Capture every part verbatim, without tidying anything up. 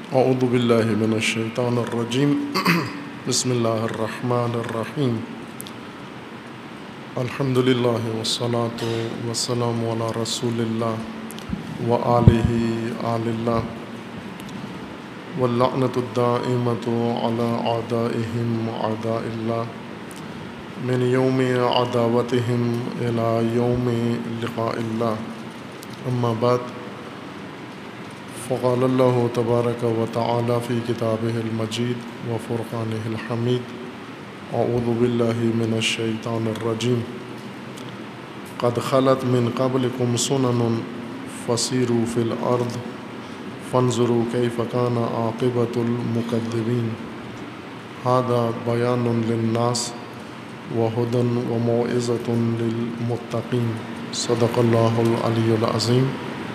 اعوذ باللہ من الشیطان الرجیم بسم اللہ الرحمن الرحیم الحمد للہ والصلاة والسلام علی رسول اللہ وآلہ آل اللہ واللعنۃ الدائمۃ علی اعدائہم اعداء اللہ من یوم عداوتہم الی یوم لقاء اللہ اما بعد فقال اللہ تبارک و تعالی فی کتابہ المجید و فرقانہ الحمید اعوذ باللہ من الشیطان الرجیم قد خلت من قبلکم سنن فسیروا فی الارض فانظروا کیف کان عاقبۃ المکذبین ھذا بیان للناس وہدی وموعظۃ للمتقین صدق اللہ العلی العظیم۔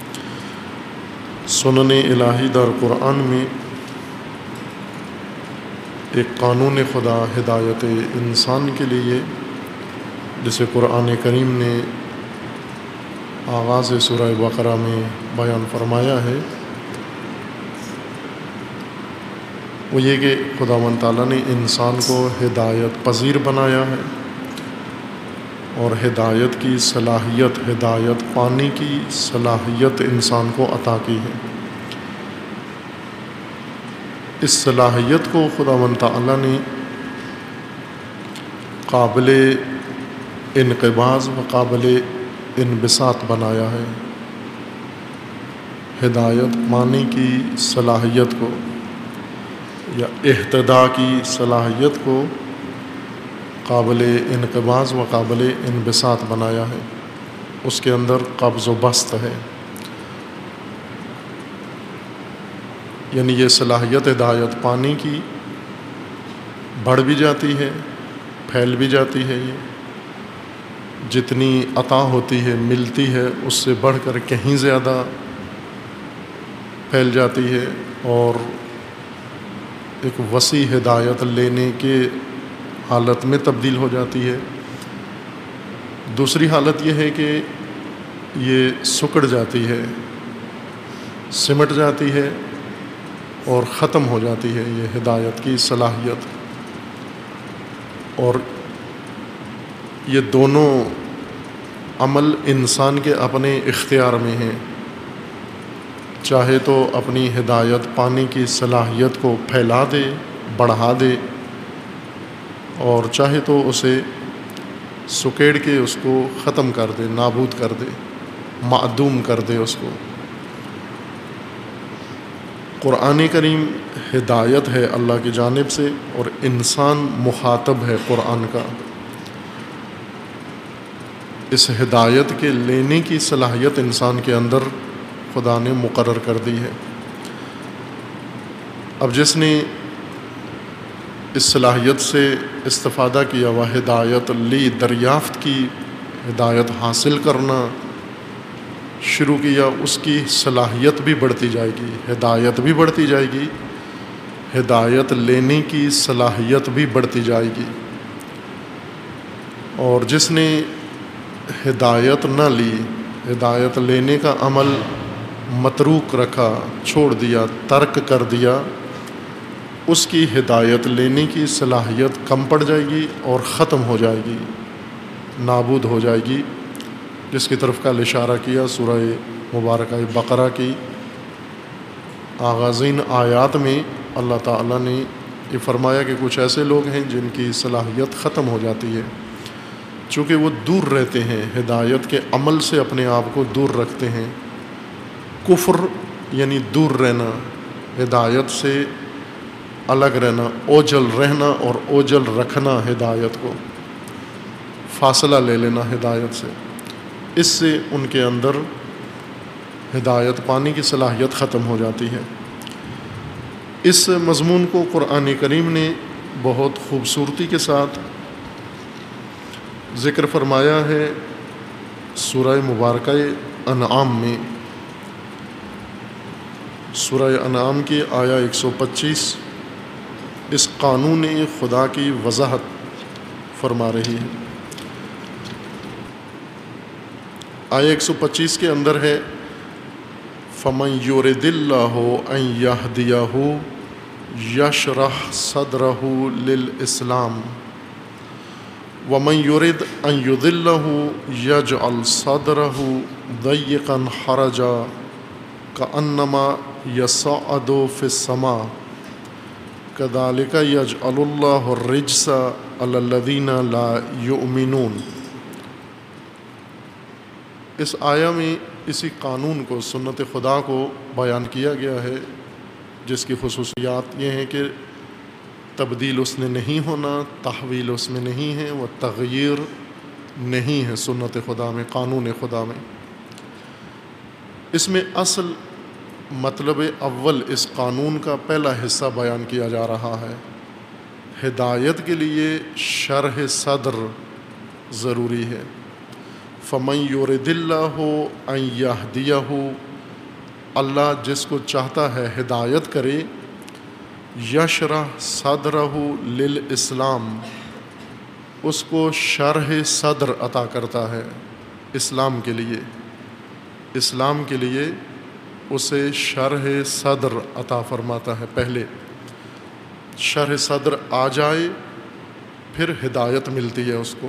سنن الہی در قرآن میں ایک قانون خدا ہدایت انسان کے لیے، جسے قرآن کریم نے آغاز سورہ بقرہ میں بیان فرمایا ہے، وہ یہ کہ خداوند تعالیٰ نے انسان کو ہدایت پذیر بنایا ہے اور ہدایت کی صلاحیت، ہدایت پانے کی صلاحیت انسان کو عطا کی ہے۔ اس صلاحیت کو خداوند تعالیٰ نے قابل انقباض و قابل انبساط بنایا ہے۔ ہدایت پانے کی صلاحیت کو یا اہتداء کی صلاحیت کو قابل انقباض و قابل انبساط بنایا ہے، اس کے اندر قبض و بسط ہے، یعنی یہ صلاحیت ہدایت پانے کی بڑھ بھی جاتی ہے، پھیل بھی جاتی ہے، یہ جتنی عطا ہوتی ہے، ملتی ہے، اس سے بڑھ کر کہیں زیادہ پھیل جاتی ہے اور ایک وسیع ہدایت لینے کے حالت میں تبدیل ہو جاتی ہے۔ دوسری حالت یہ ہے کہ یہ سکڑ جاتی ہے، سمٹ جاتی ہے اور ختم ہو جاتی ہے یہ ہدایت کی صلاحیت۔ اور یہ دونوں عمل انسان کے اپنے اختیار میں ہیں، چاہے تو اپنی ہدایت پانے کی صلاحیت کو پھیلا دے، بڑھا دے، اور چاہے تو اسے سکیڑ کے اس کو ختم کر دے، نابود کر دے، معدوم کر دے اس کو۔ قرآن کریم ہدایت ہے اللہ کی جانب سے اور انسان مخاطب ہے قرآن کا۔ اس ہدایت کے لینے کی صلاحیت انسان کے اندر خدا نے مقرر کر دی ہے۔ اب جس نے اس صلاحیت سے استفادہ کیا، وہ ہدایت لی، دریافت کی، ہدایت حاصل کرنا شروع کیا، اس کی صلاحیت بھی بڑھتی جائے گی، ہدایت بھی بڑھتی جائے گی، ہدایت لینے کی صلاحیت بھی بڑھتی جائے گی۔ اور جس نے ہدایت نہ لی، ہدایت لینے کا عمل متروک رکھا، چھوڑ دیا، ترک کر دیا، اس کی ہدایت لینے کی صلاحیت کم پڑ جائے گی اور ختم ہو جائے گی، نابود ہو جائے گی، جس کی طرف کل اشارہ کیا سورہ مبارکہ بقرہ کی آغازین آیات میں اللہ تعالیٰ نے یہ فرمایا کہ کچھ ایسے لوگ ہیں جن کی صلاحیت ختم ہو جاتی ہے، چونکہ وہ دور رہتے ہیں، ہدایت کے عمل سے اپنے آپ کو دور رکھتے ہیں۔ کفر یعنی دور رہنا، ہدایت سے الگ رہنا، اوجل رہنا اور اوجل رکھنا، ہدایت کو فاصلہ لے لینا ہدایت سے، اس سے ان کے اندر ہدایت پانے کی صلاحیت ختم ہو جاتی ہے۔ اس مضمون کو قرآن کریم نے بہت خوبصورتی کے ساتھ ذکر فرمایا ہے سورہ مبارکہ انعام میں۔ سورہ انعام کی آیا ایک سو پچیس اس قانون خدا کی وضاحت فرما رہی ہے۔ آیا ایک سو پچیس کے اندر ہے فمن یردلہ ان یہدیہ یشرح صدرہ للاسلام ومن یرد ان یضلہ یجعل صدرہ ضیقا حرجا کأنما یصعد فی السماء کذالک یجعل اللہ الرجس علی الذین لا یؤمنون۔ اس آیہ میں اسی قانون کو، سنت خدا کو بیان کیا گیا ہے، جس کی خصوصیات یہ ہیں کہ تبدیل اس نے نہیں ہونا، تحویل اس میں نہیں ہے، وہ تغییر نہیں ہے سنت خدا میں، قانون خدا میں۔ اس میں اصل مطلب اول اس قانون کا پہلا حصہ بیان کیا جا رہا ہے۔ ہدایت کے لیے شرح صدر ضروری ہے۔ فمن یرد اللہ ان یہدیہ، اللہ جس کو چاہتا ہے ہدایت کرے، یشرح صدرہ للاسلام، اس کو شرح صدر عطا کرتا ہے اسلام کے لیے، اسلام کے لیے اسے شرح صدر عطا فرماتا ہے۔ پہلے شرح صدر آ جائے پھر ہدایت ملتی ہے اس کو،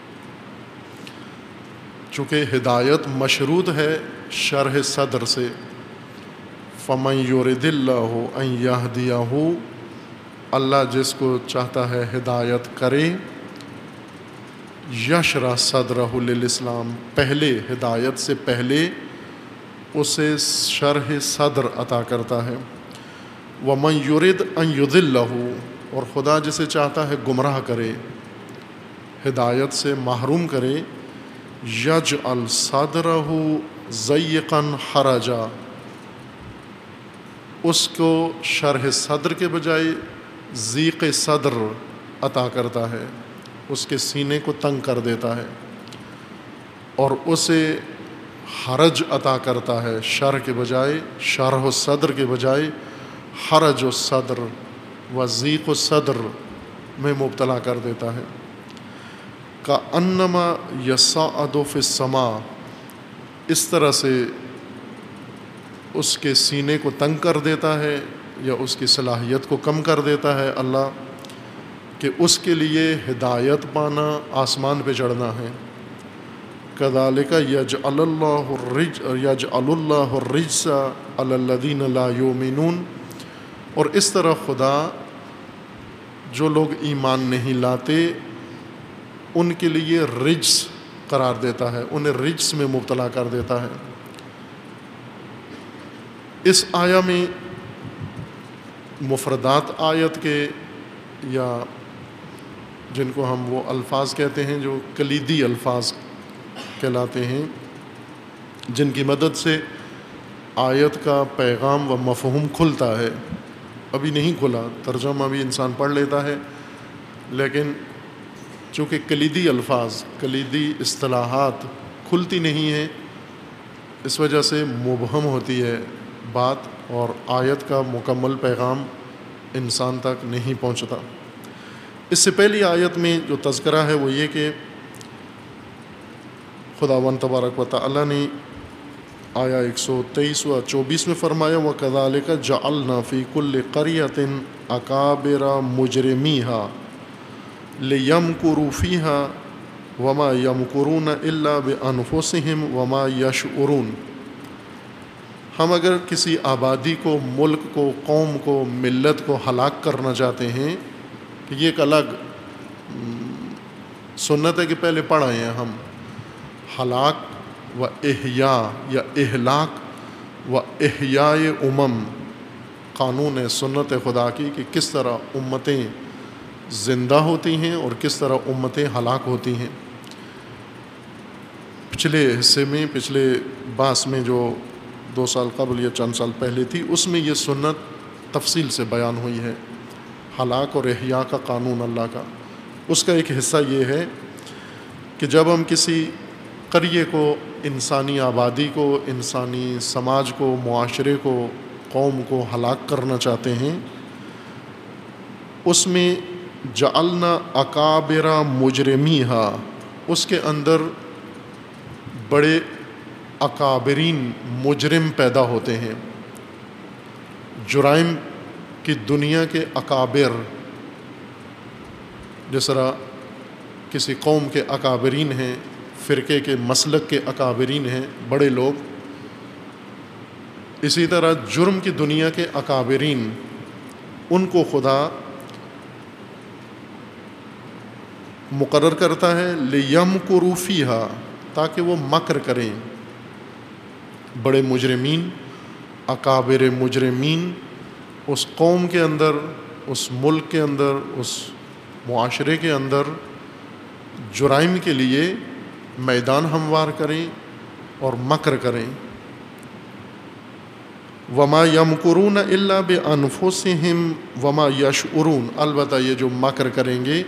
چونکہ ہدایت مشروط ہے شرح صدر سے۔ فمن یرد اللہ ان یہدیہ، اللہ جس کو چاہتا ہے ہدایت کرے، یشرح صدرہ للاسلام، پہلے ہدایت سے پہلے اسے شرح صدر عطا کرتا ہے۔ ومن یرد ان یضلہ، اور خدا جسے چاہتا ہے گمراہ کرے، ہدایت سے محروم کرے، یجعل صدرہ ضیقا حرجا، اس کو شرح صدر کے بجائے ضیق صدر عطا کرتا ہے، اس کے سینے کو تنگ کر دیتا ہے، اور اسے حرج عطا کرتا ہے، شرح کے بجائے، شرح الصدر کے بجائے حرج الصدر و ضیق الصدر میں مبتلا کر دیتا ہے۔ کأنما یصعد فی السماء، اس طرح سے اس کے سینے کو تنگ کر دیتا ہے یا اس کی صلاحیت کو کم کر دیتا ہے اللہ، کہ اس کے لیے ہدایت پانا آسمان پہ چڑھنا ہے۔ کذالک یجعل اللہ الرج یجعل اللہ الرجس علی الذین لا یؤمنون، اور اس طرح خدا جو لوگ ایمان نہیں لاتے ان کے لیے رجس قرار دیتا ہے، انہیں رجس میں مبتلا کر دیتا ہے۔ اس آیہ میں مفردات آیت کے، یا جن کو ہم وہ الفاظ کہتے ہیں جو کلیدی الفاظ کہلاتے ہیں، جن کی مدد سے آیت کا پیغام و مفہوم کھلتا ہے، ابھی نہیں کھلا، ترجمہ بھی انسان پڑھ لیتا ہے، لیکن چونکہ کلیدی الفاظ، کلیدی اصطلاحات کھلتی نہیں ہیں، اس وجہ سے مبہم ہوتی ہے بات، اور آیت کا مکمل پیغام انسان تک نہیں پہنچتا۔ اس سے پہلی آیت میں جو تذکرہ ہے وہ یہ کہ خداوند تبارک و تعالیٰ نے آیا ایک سو تیئیس و چوبیس میں فرمایا، وَكَذَلِكَ جَعَلْنَا فِي كُلِّ قَرْيَةٍ أَكَابِرَ مُجْرِمِيهَا لِيَمْكُرُوا فِيهَا وَمَا يَمْكُرُونَ إِلَّا بِأَنفُسِهِمْ وَمَا يَشْعُرُونَ۔ ہم اگر کسی آبادی کو، ملک کو، قوم کو، ملت کو ہلاک کرنا چاہتے ہیں، کہ یہ ایک الگ سنت ہے کہ پہلے پڑھ آئے ہیں ہم، ہلاک و احیاء یا اہلاک و احیاء امم، قانون ہے سنت خدا کی کہ کس طرح امتیں زندہ ہوتی ہیں اور کس طرح امتیں ہلاک ہوتی ہیں۔ پچھلے حصے میں، پچھلے باس میں جو دو سال قبل یا چند سال پہلے تھی، اس میں یہ سنت تفصیل سے بیان ہوئی ہے، ہلاک اور احیاء کا قانون اللہ کا۔ اس کا ایک حصہ یہ ہے کہ جب ہم کسی قریے کو، انسانی آبادی کو، انسانی سماج کو، معاشرے کو، قوم کو ہلاک کرنا چاہتے ہیں، اس میں جعلنا اکابر مجرمیہا، اس کے اندر بڑے اکابرین مجرم پیدا ہوتے ہیں۔ جرائم کی دنیا کے اکابر، جس طرح کسی قوم کے اکابرین ہیں، فرقے کے مسلک کے اکابرین ہیں، بڑے لوگ، اسی طرح جرم کی دنیا کے اکابرین، ان کو خدا مقرر کرتا ہے لِيَمْكُرُوا فِيهَا، تاکہ وہ مکر کریں۔ بڑے مجرمین، اکابر مجرمین اس قوم کے اندر، اس ملک کے اندر، اس معاشرے کے اندر جرائم کے لیے میدان ہموار کریں اور مکر کریں۔ وَمَا يَمْكُرُونَ إِلَّا بِأَنفُسِهِمْ وَمَا يَشْعُرُونَ، البتہ یہ جو مکر کریں گے،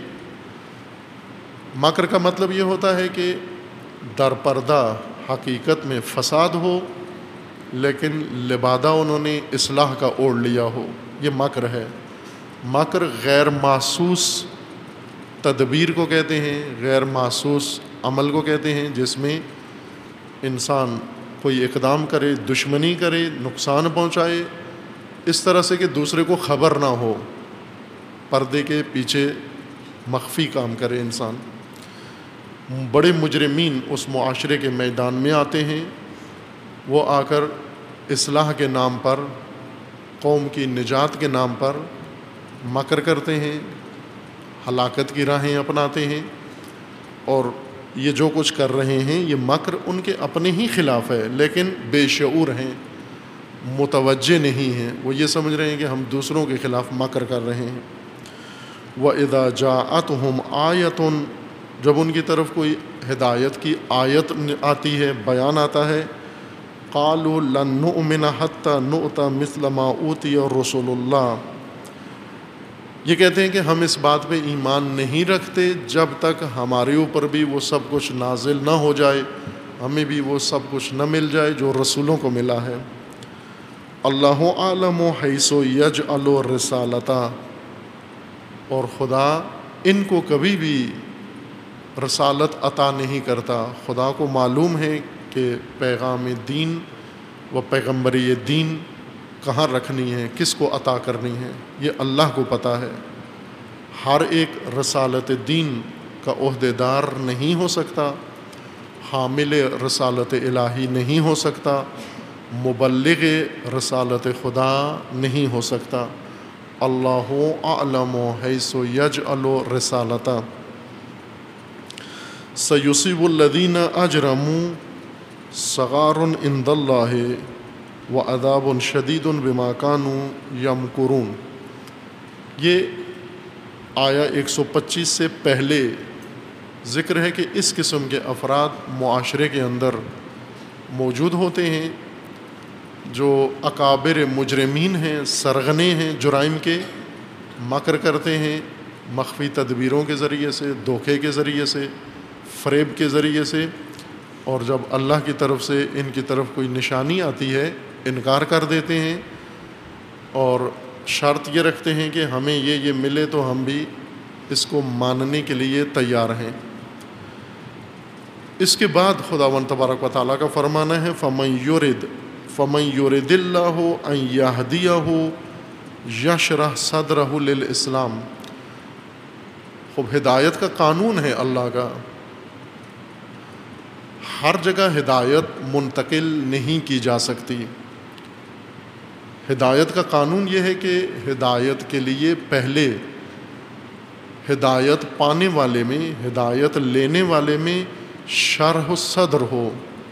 مکر کا مطلب یہ ہوتا ہے کہ در پردہ حقیقت میں فساد ہو، لیکن لبادہ انہوں نے اصلاح کا اوڑھ لیا ہو، یہ مکر ہے۔ مکر غیر محسوس تدبیر کو کہتے ہیں، غیر محسوس عمل کو کہتے ہیں، جس میں انسان کوئی اقدام کرے، دشمنی کرے، نقصان پہنچائے، اس طرح سے کہ دوسرے کو خبر نہ ہو، پردے کے پیچھے مخفی کام کرے انسان۔ بڑے مجرمین اس معاشرے کے میدان میں آتے ہیں، وہ آ کر اصلاح کے نام پر، قوم کی نجات کے نام پر مکر کرتے ہیں، ہلاکت کی راہیں اپناتے ہیں، اور یہ جو کچھ کر رہے ہیں یہ مکر ان کے اپنے ہی خلاف ہے، لیکن بے شعور ہیں، متوجہ نہیں ہیں، وہ یہ سمجھ رہے ہیں کہ ہم دوسروں کے خلاف مکر کر رہے ہیں۔ وَإِذَا جَاءَتْهُمْ آیَةٌ، جب ان کی طرف کوئی ہدایت کی آیت آتی ہے، بیان آتا ہے، قَالُوا لَن نُؤْمِنَ حَتَّى نُؤْتَى مِثْلَ مَا أُوتِيَ رُسُلُ اللَّهِ، یہ کہتے ہیں کہ ہم اس بات پہ ایمان نہیں رکھتے جب تک ہمارے اوپر بھی وہ سب کچھ نازل نہ ہو جائے، ہمیں بھی وہ سب کچھ نہ مل جائے جو رسولوں کو ملا ہے۔ اللہ عالم حیث یجعل رسالتہ، اور خدا ان کو کبھی بھی رسالت عطا نہیں کرتا۔ خدا کو معلوم ہے کہ پیغام دین و پیغمبری دین کہاں رکھنی ہے، کس کو عطا کرنی ہے، یہ اللہ کو پتہ ہے۔ ہر ایک رسالت دین کا عہدیدار نہیں ہو سکتا، حامل رسالت الہی نہیں ہو سکتا، مبلغ رسالت خدا نہیں ہو سکتا۔ اللہ اعلم حیث یجعل رسالتہ سیصیب الذین اجرموا صغار عند اللہ وعذاب شدید بما كانوا یمکرون۔ یہ آیا ایک سو پچیس سے پہلے ذکر ہے کہ اس قسم کے افراد معاشرے کے اندر موجود ہوتے ہیں، جو اکابر مجرمین ہیں، سرغنے ہیں، جرائم کے، مکر کرتے ہیں مخفی تدبیروں کے ذریعے سے، دھوکے کے ذریعے سے، فریب کے ذریعے سے، اور جب اللہ کی طرف سے ان کی طرف کوئی نشانی آتی ہے انکار کر دیتے ہیں، اور شرط یہ رکھتے ہیں کہ ہمیں یہ یہ ملے تو ہم بھی اس کو ماننے کے لیے تیار ہیں۔ اس کے بعد خداوند تبارک و تعالیٰ کا فرمانا ہے فَمَن يُرِدْ فَمَن يُرِدِ اللَّهُ أَن يَهْدِيَهُ يَشْرَحْ صَدْرَهُ لِلْإِسْلَامِ۔ خوب ہدایت کا قانون ہے اللہ کا، ہر جگہ ہدایت منتقل نہیں کی جا سکتی۔ ہدایت کا قانون یہ ہے کہ ہدایت کے لیے پہلے ہدایت پانے والے میں، ہدایت لینے والے میں شرح صدر ہو۔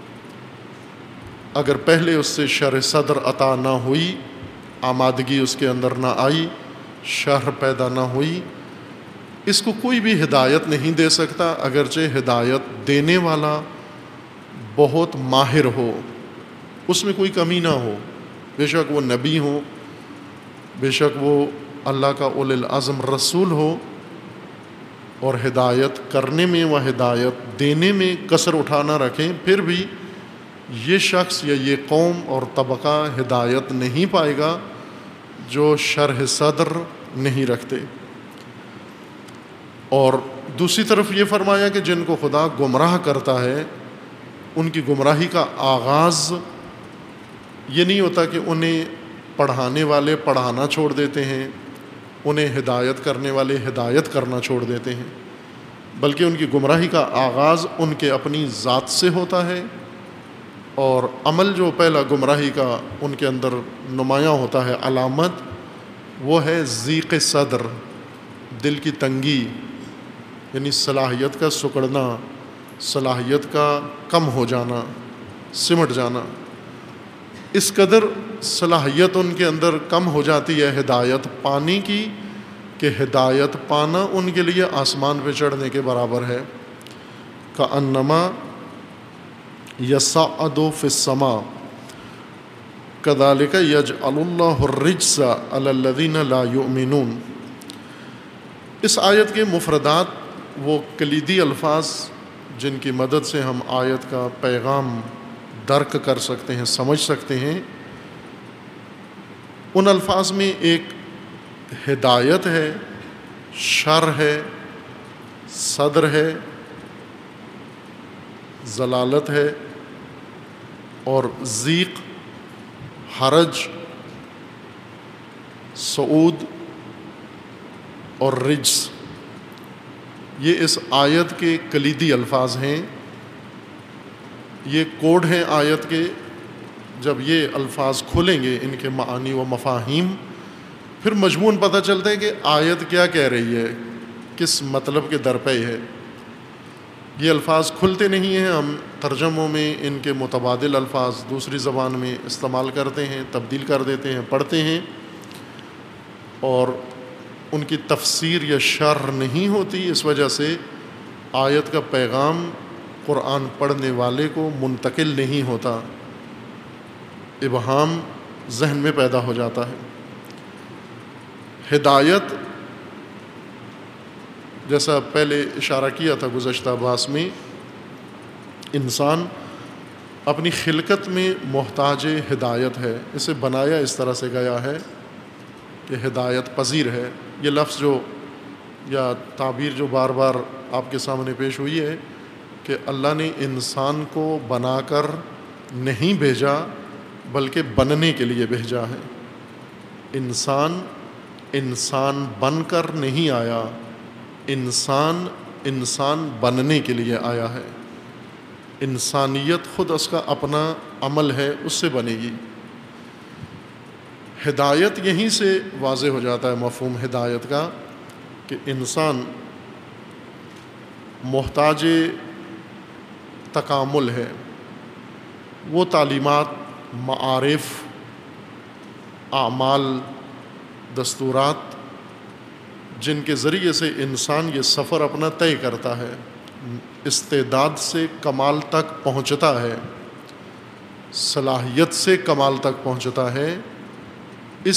اگر پہلے اس سے شرح صدر عطا نہ ہوئی، آمادگی اس کے اندر نہ آئی، شرح پیدا نہ ہوئی، اس کو کوئی بھی ہدایت نہیں دے سکتا، اگرچہ ہدایت دینے والا بہت ماہر ہو، اس میں کوئی کمی نہ ہو، بے شک وہ نبی ہو، بے شک وہ اللہ کا اولی العزم رسول ہو، اور ہدایت کرنے میں و ہدایت دینے میں کسر اٹھا نہ رکھیں، پھر بھی یہ شخص یا یہ قوم اور طبقہ ہدایت نہیں پائے گا جو شرح صدر نہیں رکھتے۔ اور دوسری طرف یہ فرمایا کہ جن کو خدا گمراہ کرتا ہے ان کی گمراہی کا آغاز یہ نہیں ہوتا کہ انہیں پڑھانے والے پڑھانا چھوڑ دیتے ہیں، انہیں ہدایت کرنے والے ہدایت کرنا چھوڑ دیتے ہیں، بلکہ ان کی گمراہی کا آغاز ان کے اپنی ذات سے ہوتا ہے، اور عمل جو پہلا گمراہی کا ان کے اندر نمایاں ہوتا ہے، علامت، وہ ہے ضیق صدر، دل کی تنگی، یعنی صلاحیت کا سکڑنا، صلاحیت کا کم ہو جانا، سمٹ جانا۔ اس قدر صلاحیت ان کے اندر کم ہو جاتی ہے ہدایت پانے کی کہ ہدایت پانا ان کے لیے آسمان پہ چڑھنے کے برابر ہے۔ کأنما یصعد فی السماء کذالک یجعل اللہ الرجس علی الذین لا یؤمنون۔ اس آیت کے مفردات، وہ کلیدی الفاظ جن کی مدد سے ہم آیت کا پیغام درک کر سکتے ہیں، سمجھ سکتے ہیں، ان الفاظ میں ایک ہدایت ہے، شر ہے، صدر ہے، ضلالت ہے، اور ضیق، حرج، صعود اور رجس، یہ اس آیت کے کلیدی الفاظ ہیں، یہ کوڈ ہیں آیت کے۔ جب یہ الفاظ کھلیں گے، ان کے معانی و مفاہیم، پھر مضمون پتہ چلتا ہے کہ آیت کیا کہہ رہی ہے، کس مطلب کے درپے ہے۔ یہ الفاظ کھلتے نہیں ہیں، ہم ترجموں میں ان کے متبادل الفاظ دوسری زبان میں استعمال کرتے ہیں، تبدیل کر دیتے ہیں، پڑھتے ہیں، اور ان کی تفسیر یا شرح نہیں ہوتی۔ اس وجہ سے آیت کا پیغام قرآن پڑھنے والے کو منتقل نہیں ہوتا، ابہام ذہن میں پیدا ہو جاتا ہے۔ ہدایت، جیسا پہلے اشارہ کیا تھا گزشتہ باس میں، انسان اپنی خلقت میں محتاج ہدایت ہے، اسے بنایا اس طرح سے گیا ہے کہ ہدایت پذیر ہے۔ یہ لفظ جو یا تعبیر جو بار بار آپ کے سامنے پیش ہوئی ہے کہ اللہ نے انسان کو بنا کر نہیں بھیجا بلکہ بننے کے لیے بھیجا ہے۔ انسان انسان بن کر نہیں آیا، انسان انسان بننے کے لیے آیا ہے۔ انسانیت خود اس کا اپنا عمل ہے، اس سے بنے گی۔ ہدایت یہیں سے واضح ہو جاتا ہے مفہوم ہدایت کا کہ انسان محتاج تکامل ہے۔ وہ تعلیمات، معارف، اعمال، دستورات جن کے ذریعے سے انسان یہ سفر اپنا طے کرتا ہے، استعداد سے کمال تک پہنچتا ہے، صلاحیت سے کمال تک پہنچتا ہے، اس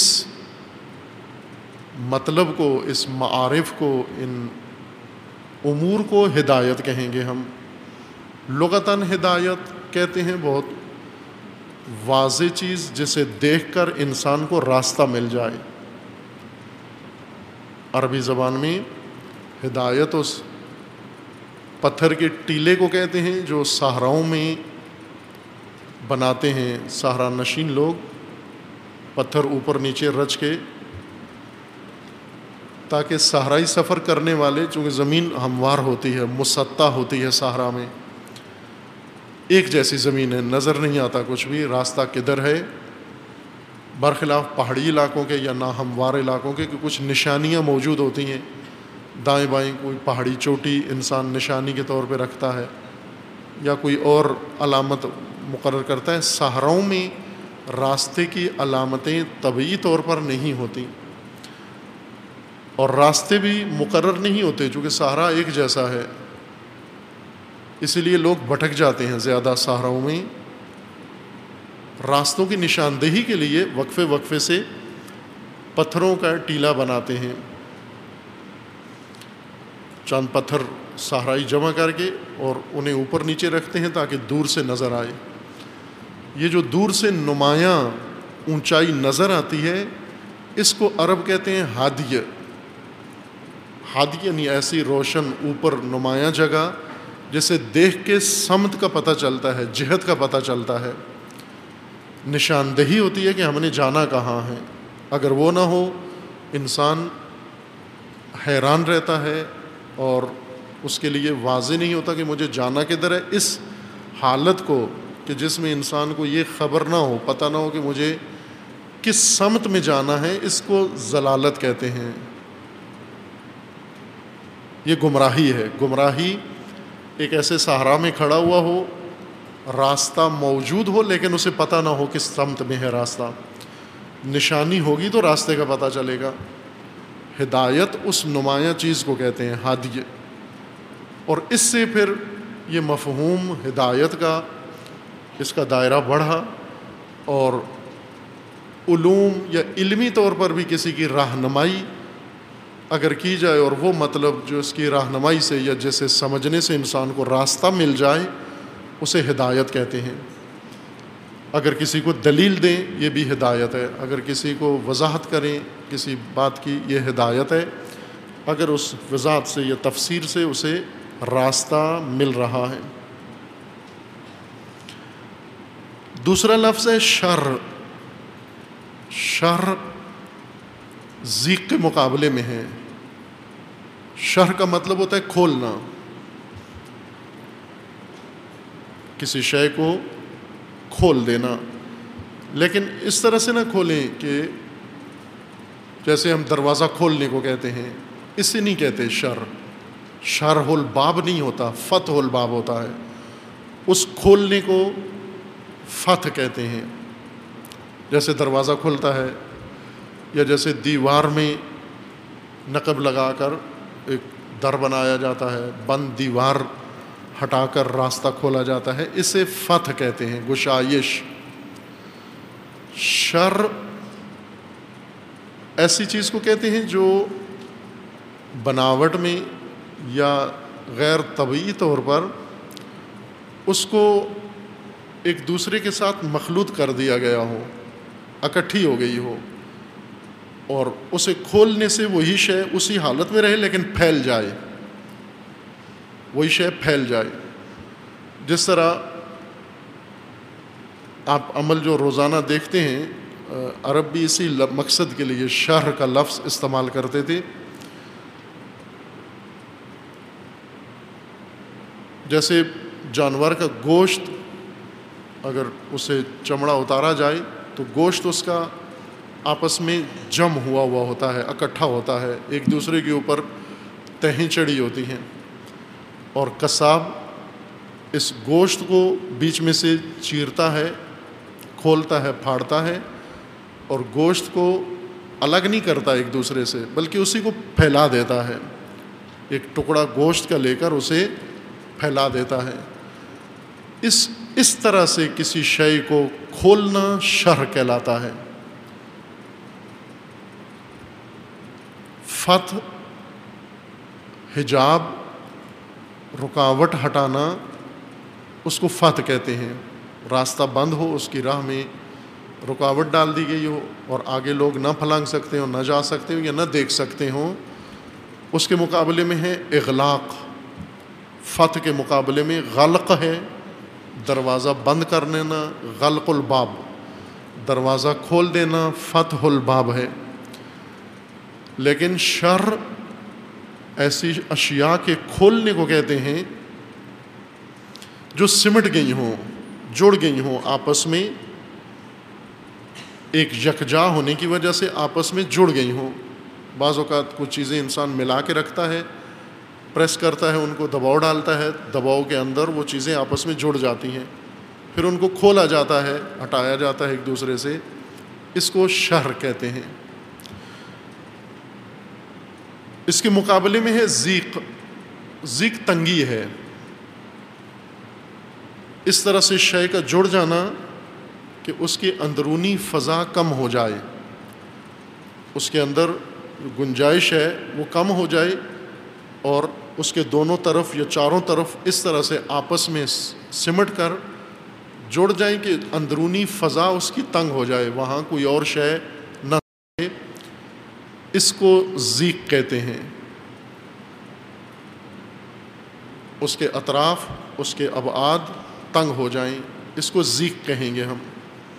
مطلب کو، اس معارف کو، ان امور کو ہدایت کہیں گے ہم۔ لغتاً ہدایت کہتے ہیں بہت واضح چیز جسے دیکھ کر انسان کو راستہ مل جائے۔ عربی زبان میں ہدایت اس پتھر کے ٹیلے کو کہتے ہیں جو صحراؤں میں بناتے ہیں صحرا نشین لوگ، پتھر اوپر نیچے رچ کے، تاکہ صحرائی سفر کرنے والے، چونکہ زمین ہموار ہوتی ہے، مسطح ہوتی ہے صحرا میں، ایک جیسی زمین ہے، نظر نہیں آتا کچھ بھی، راستہ کدھر ہے، برخلاف پہاڑی علاقوں کے یا ناہموار علاقوں کے کہ کچھ نشانیاں موجود ہوتی ہیں، دائیں بائیں کوئی پہاڑی چوٹی انسان نشانی کے طور پہ رکھتا ہے یا کوئی اور علامت مقرر کرتا ہے۔ صحراؤں میں راستے کی علامتیں طبعی طور پر نہیں ہوتی، اور راستے بھی مقرر نہیں ہوتے، چونکہ صحرا ایک جیسا ہے، اسی لیے لوگ بھٹک جاتے ہیں زیادہ صحراؤں میں۔ راستوں کی نشاندہی کے لیے وقفے وقفے سے پتھروں کا ٹیلا بناتے ہیں، چند پتھر صحرائی جمع کر کے اور انہیں اوپر نیچے رکھتے ہیں تاکہ دور سے نظر آئے۔ یہ جو دور سے نمایاں اونچائی نظر آتی ہے، اس کو عرب کہتے ہیں ہادیہ۔ ہادیہ یعنی ایسی روشن اوپر نمایاں جگہ جیسے دیکھ کے سمت کا پتہ چلتا ہے، جہت کا پتہ چلتا ہے، نشاندہی ہوتی ہے کہ ہم نے جانا کہاں ہے۔ اگر وہ نہ ہو انسان حیران رہتا ہے اور اس کے لیے واضح نہیں ہوتا کہ مجھے جانا کدھر ہے۔ اس حالت کو کہ جس میں انسان کو یہ خبر نہ ہو، پتہ نہ ہو کہ مجھے کس سمت میں جانا ہے، اس کو ضلالت کہتے ہیں۔ یہ گمراہی ہے۔ گمراہی ایک ایسے صحرا میں کھڑا ہوا ہو، راستہ موجود ہو لیکن اسے پتہ نہ ہو کس سمت میں ہے راستہ۔ نشانی ہوگی تو راستے کا پتہ چلے گا۔ ہدایت اس نمایاں چیز کو کہتے ہیں، ہادی۔ اور اس سے پھر یہ مفہوم ہدایت کا، اس کا دائرہ بڑھا، اور علوم یا علمی طور پر بھی کسی کی رہنمائی اگر کی جائے اور وہ مطلب جو اس کی رہنمائی سے یا جیسے سمجھنے سے انسان کو راستہ مل جائے، اسے ہدایت کہتے ہیں۔ اگر کسی کو دلیل دیں یہ بھی ہدایت ہے، اگر کسی کو وضاحت کریں کسی بات کی یہ ہدایت ہے، اگر اس وضاحت سے یا تفسیر سے اسے راستہ مل رہا ہے۔ دوسرا لفظ ہے شر۔ شر ضیق کے مقابلے میں ہے۔ شر کا مطلب ہوتا ہے کھولنا، کسی شے کو کھول دینا، لیکن اس طرح سے نہ کھولیں کہ جیسے ہم دروازہ کھولنے کو کہتے ہیں، اس سے نہیں کہتے شر۔ شرح الباب نہیں ہوتا، فتح الباب ہوتا ہے۔ اس کھولنے کو فتح کہتے ہیں۔ جیسے دروازہ کھلتا ہے، یا جیسے دیوار میں نقب لگا کر ایک در بنایا جاتا ہے، بند دیوار ہٹا کر راستہ کھولا جاتا ہے، اسے فتح کہتے ہیں، گشائش۔ شر ایسی چیز کو کہتے ہیں جو بناوٹ میں یا غیر طبعی طور پر اس کو ایک دوسرے کے ساتھ مخلوط کر دیا گیا ہو، اکٹھی ہو گئی ہو، اور اسے کھولنے سے وہی شے اسی حالت میں رہے لیکن پھیل جائے، وہی شے پھیل جائے۔ جس طرح آپ عمل جو روزانہ دیکھتے ہیں، عرب بھی اسی مقصد کے لیے شرح کا لفظ استعمال کرتے تھے۔ جیسے جانور کا گوشت اگر اسے چمڑا اتارا جائے تو گوشت اس کا آپس میں جم ہوا ہوا ہوتا ہے، اکٹھا ہوتا ہے، ایک دوسرے کے اوپر تہیں چڑھی ہوتی ہیں، اور قصاب اس گوشت کو بیچ میں سے چیرتا ہے، کھولتا ہے، پھاڑتا ہے، اور گوشت کو الگ نہیں کرتا ایک دوسرے سے بلکہ اسی کو پھیلا دیتا ہے، ایک ٹکڑا گوشت کا لے کر اسے پھیلا دیتا ہے۔ اس اس طرح سے کسی شے کو کھولنا شرح کہلاتا ہے۔ فتح، حجاب، رکاوٹ ہٹانا، اس کو فتح کہتے ہیں۔ راستہ بند ہو، اس کی راہ میں رکاوٹ ڈال دی گئی ہو اور آگے لوگ نہ پھلانگ سکتے ہوں، نہ جا سکتے ہوں یا نہ دیکھ سکتے ہوں، اس کے مقابلے میں ہے اغلاق۔ فتح کے مقابلے میں غلق ہے، دروازہ بند کر دینا، غلق الباب، دروازہ کھول دینا فتح الباب ہے۔ لیکن شر ایسی اشیاء کے کھولنے کو کہتے ہیں جو سمٹ گئی ہوں، جڑ گئی ہوں، آپس میں ایک یکجا ہونے کی وجہ سے آپس میں جڑ گئی ہوں۔ بعض اوقات کچھ چیزیں انسان ملا کے رکھتا ہے، پریس کرتا ہے، ان کو دباؤ ڈالتا ہے، دباؤ کے اندر وہ چیزیں آپس میں جڑ جاتی ہیں، پھر ان کو کھولا جاتا ہے، ہٹایا جاتا ہے ایک دوسرے سے، اس کو شر کہتے ہیں۔ اس کے مقابلے میں ہے ضیق۔ ضیق تنگی ہے، اس طرح سے شے کا جڑ جانا کہ اس کی اندرونی فضا کم ہو جائے، اس کے اندر گنجائش ہے وہ کم ہو جائے، اور اس کے دونوں طرف یا چاروں طرف اس طرح سے آپس میں سمٹ کر جڑ جائیں کہ اندرونی فضا اس کی تنگ ہو جائے، وہاں کوئی اور شے نہ رہے، اس کو ضیق کہتے ہیں۔ اس کے اطراف، اس کے ابعاد تنگ ہو جائیں، اس کو ضیق کہیں گے ہم۔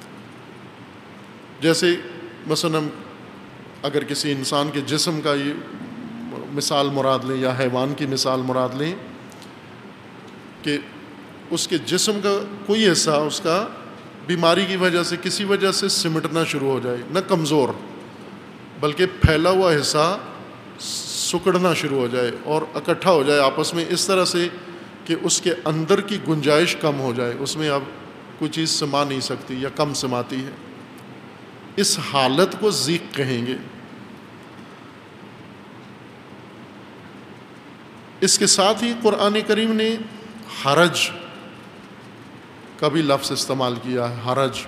جیسے مثلا اگر کسی انسان کے جسم کا یہ مثال مراد لیں یا حیوان کی مثال مراد لیں کہ اس کے جسم کا کوئی حصہ اس کا بیماری کی وجہ سے کسی وجہ سے سمٹنا شروع ہو جائے، نہ کمزور بلکہ پھیلا ہوا حصہ سکڑنا شروع ہو جائے اور اکٹھا ہو جائے آپس میں اس طرح سے کہ اس کے اندر کی گنجائش کم ہو جائے، اس میں اب کوئی چیز سما نہیں سکتی یا کم سماتی ہے، اس حالت کو ضیق کہیں گے۔ اس کے ساتھ ہی قرآن کریم نے حرج کا بھی لفظ استعمال کیا ہے۔ حرج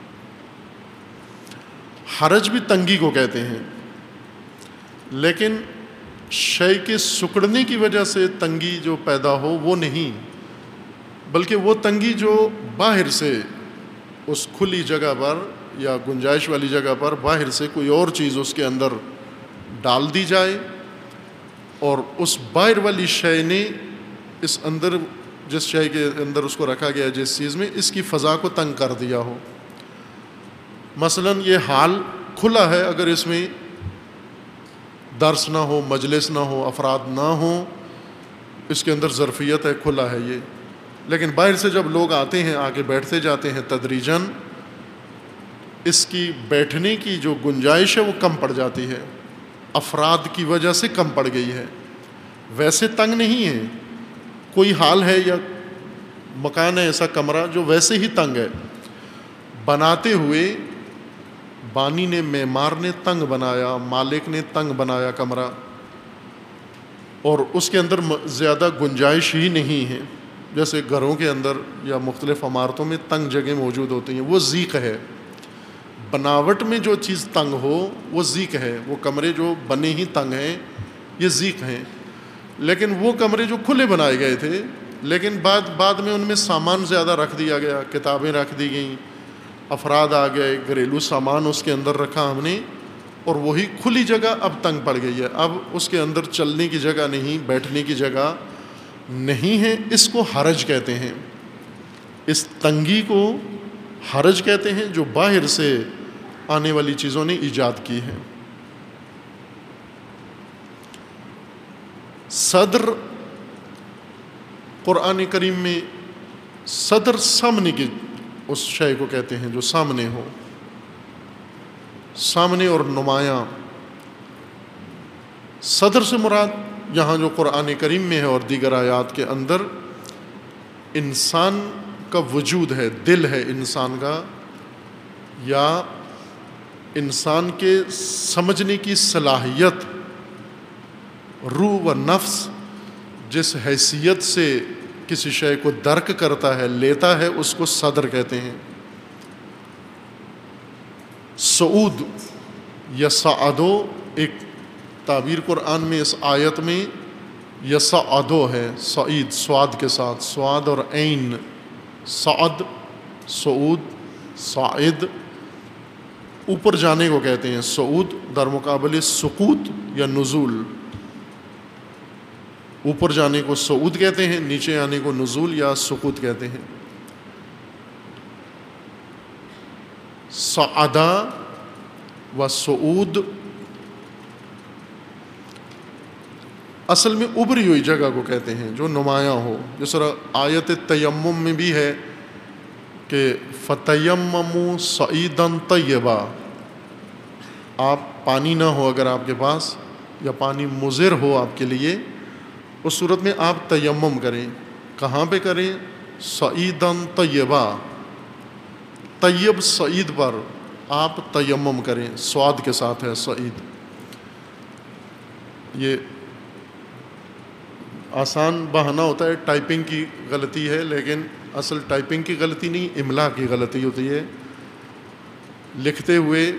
حرج بھی تنگی کو کہتے ہیں، لیکن شے کے سکڑنے کی وجہ سے تنگی جو پیدا ہو وہ نہیں، بلکہ وہ تنگی جو باہر سے اس کھلی جگہ پر یا گنجائش والی جگہ پر باہر سے کوئی اور چیز اس کے اندر ڈال دی جائے اور اس باہر والی شے نے اس اندر جس شے کے اندر اس کو رکھا گیا جس چیز میں اس کی فضا کو تنگ کر دیا ہو۔ مثلا یہ حال کھلا ہے، اگر اس میں درس نہ ہو، مجلس نہ ہو، افراد نہ ہوں، اس کے اندر ظرفیت ہے، کھلا ہے یہ، لیکن باہر سے جب لوگ آتے ہیں آ کے بیٹھتے جاتے ہیں تدریجاً اس کی بیٹھنے کی جو گنجائش ہے وہ کم پڑ جاتی ہے، افراد کی وجہ سے کم پڑ گئی ہے۔ ویسے تنگ نہیں ہے، کوئی حال ہے یا مکان ہے ایسا کمرہ جو ویسے ہی تنگ ہے، بناتے ہوئے بانی نے، معمار نے تنگ بنایا، مالک نے تنگ بنایا کمرہ، اور اس کے اندر زیادہ گنجائش ہی نہیں ہے، جیسے گھروں کے اندر یا مختلف عمارتوں میں تنگ جگہ موجود ہوتی ہیں، وہ ضیق ہے۔ بناوٹ میں جو چیز تنگ ہو وہ ضیق ہے، وہ کمرے جو بنے ہی تنگ ہیں یہ ضیق ہیں، لیکن وہ کمرے جو کھلے بنائے گئے تھے لیکن بعد بعد میں ان میں سامان زیادہ رکھ دیا گیا، کتابیں رکھ دی گئیں، افراد آ گئے، گھریلو سامان اس کے اندر رکھا ہم نے، اور وہی کھلی جگہ اب تنگ پڑ گئی ہے، اب اس کے اندر چلنے کی جگہ نہیں، بیٹھنے کی جگہ نہیں ہے، اس کو حرج کہتے ہیں۔ اس تنگی کو حرج کہتے ہیں جو باہر سے آنے والی چیزوں نے ایجاد کی ہے۔ صدر قرآن کریم میں صدر سامنے کی اس شے کو کہتے ہیں جو سامنے ہو، سامنے اور نمایاں۔ صدر سے مراد یہاں جو قرآن کریم میں ہے اور دیگر آیات کے اندر انسان کا وجود ہے، دل ہے انسان کا، یا انسان کے سمجھنے کی صلاحیت، روح و نفس جس حیثیت سے کسی شے کو درک کرتا ہے، لیتا ہے، اس کو صدر کہتے ہیں۔ صعود یصعدو ایک تعبیر قرآن میں اس آیت میں یصعدو ہے، صعید صاد کے ساتھ، صاد اور عین، صعد صعود، صاعد اوپر جانے کو کہتے ہیں، صعود در مقابل سقوط یا نزول، اوپر جانے کو صعود کہتے ہیں، نیچے آنے کو نزول یا سقوط کہتے ہیں۔ صعدہ و صعود اصل میں ابری ہوئی جگہ کو کہتے ہیں جو نمایاں ہو، جس طرح آیت تیمم میں بھی ہے کہ فتیمموا صعیدا طیبا، آپ پانی نہ ہو اگر آپ کے پاس یا پانی مضر ہو آپ کے لیے، اس صورت میں آپ تیمم کریں۔ کہاں پہ کریں؟ صعیدا طیبا، طیب صعید پر آپ تیمم کریں، سواد کے ساتھ ہے صعید۔ یہ آسان بہانہ ہوتا ہے، ٹائپنگ کی غلطی ہے، لیکن اصل ٹائپنگ کی غلطی نہیں، املا کی غلطی ہوتی ہے۔ لکھتے ہوئے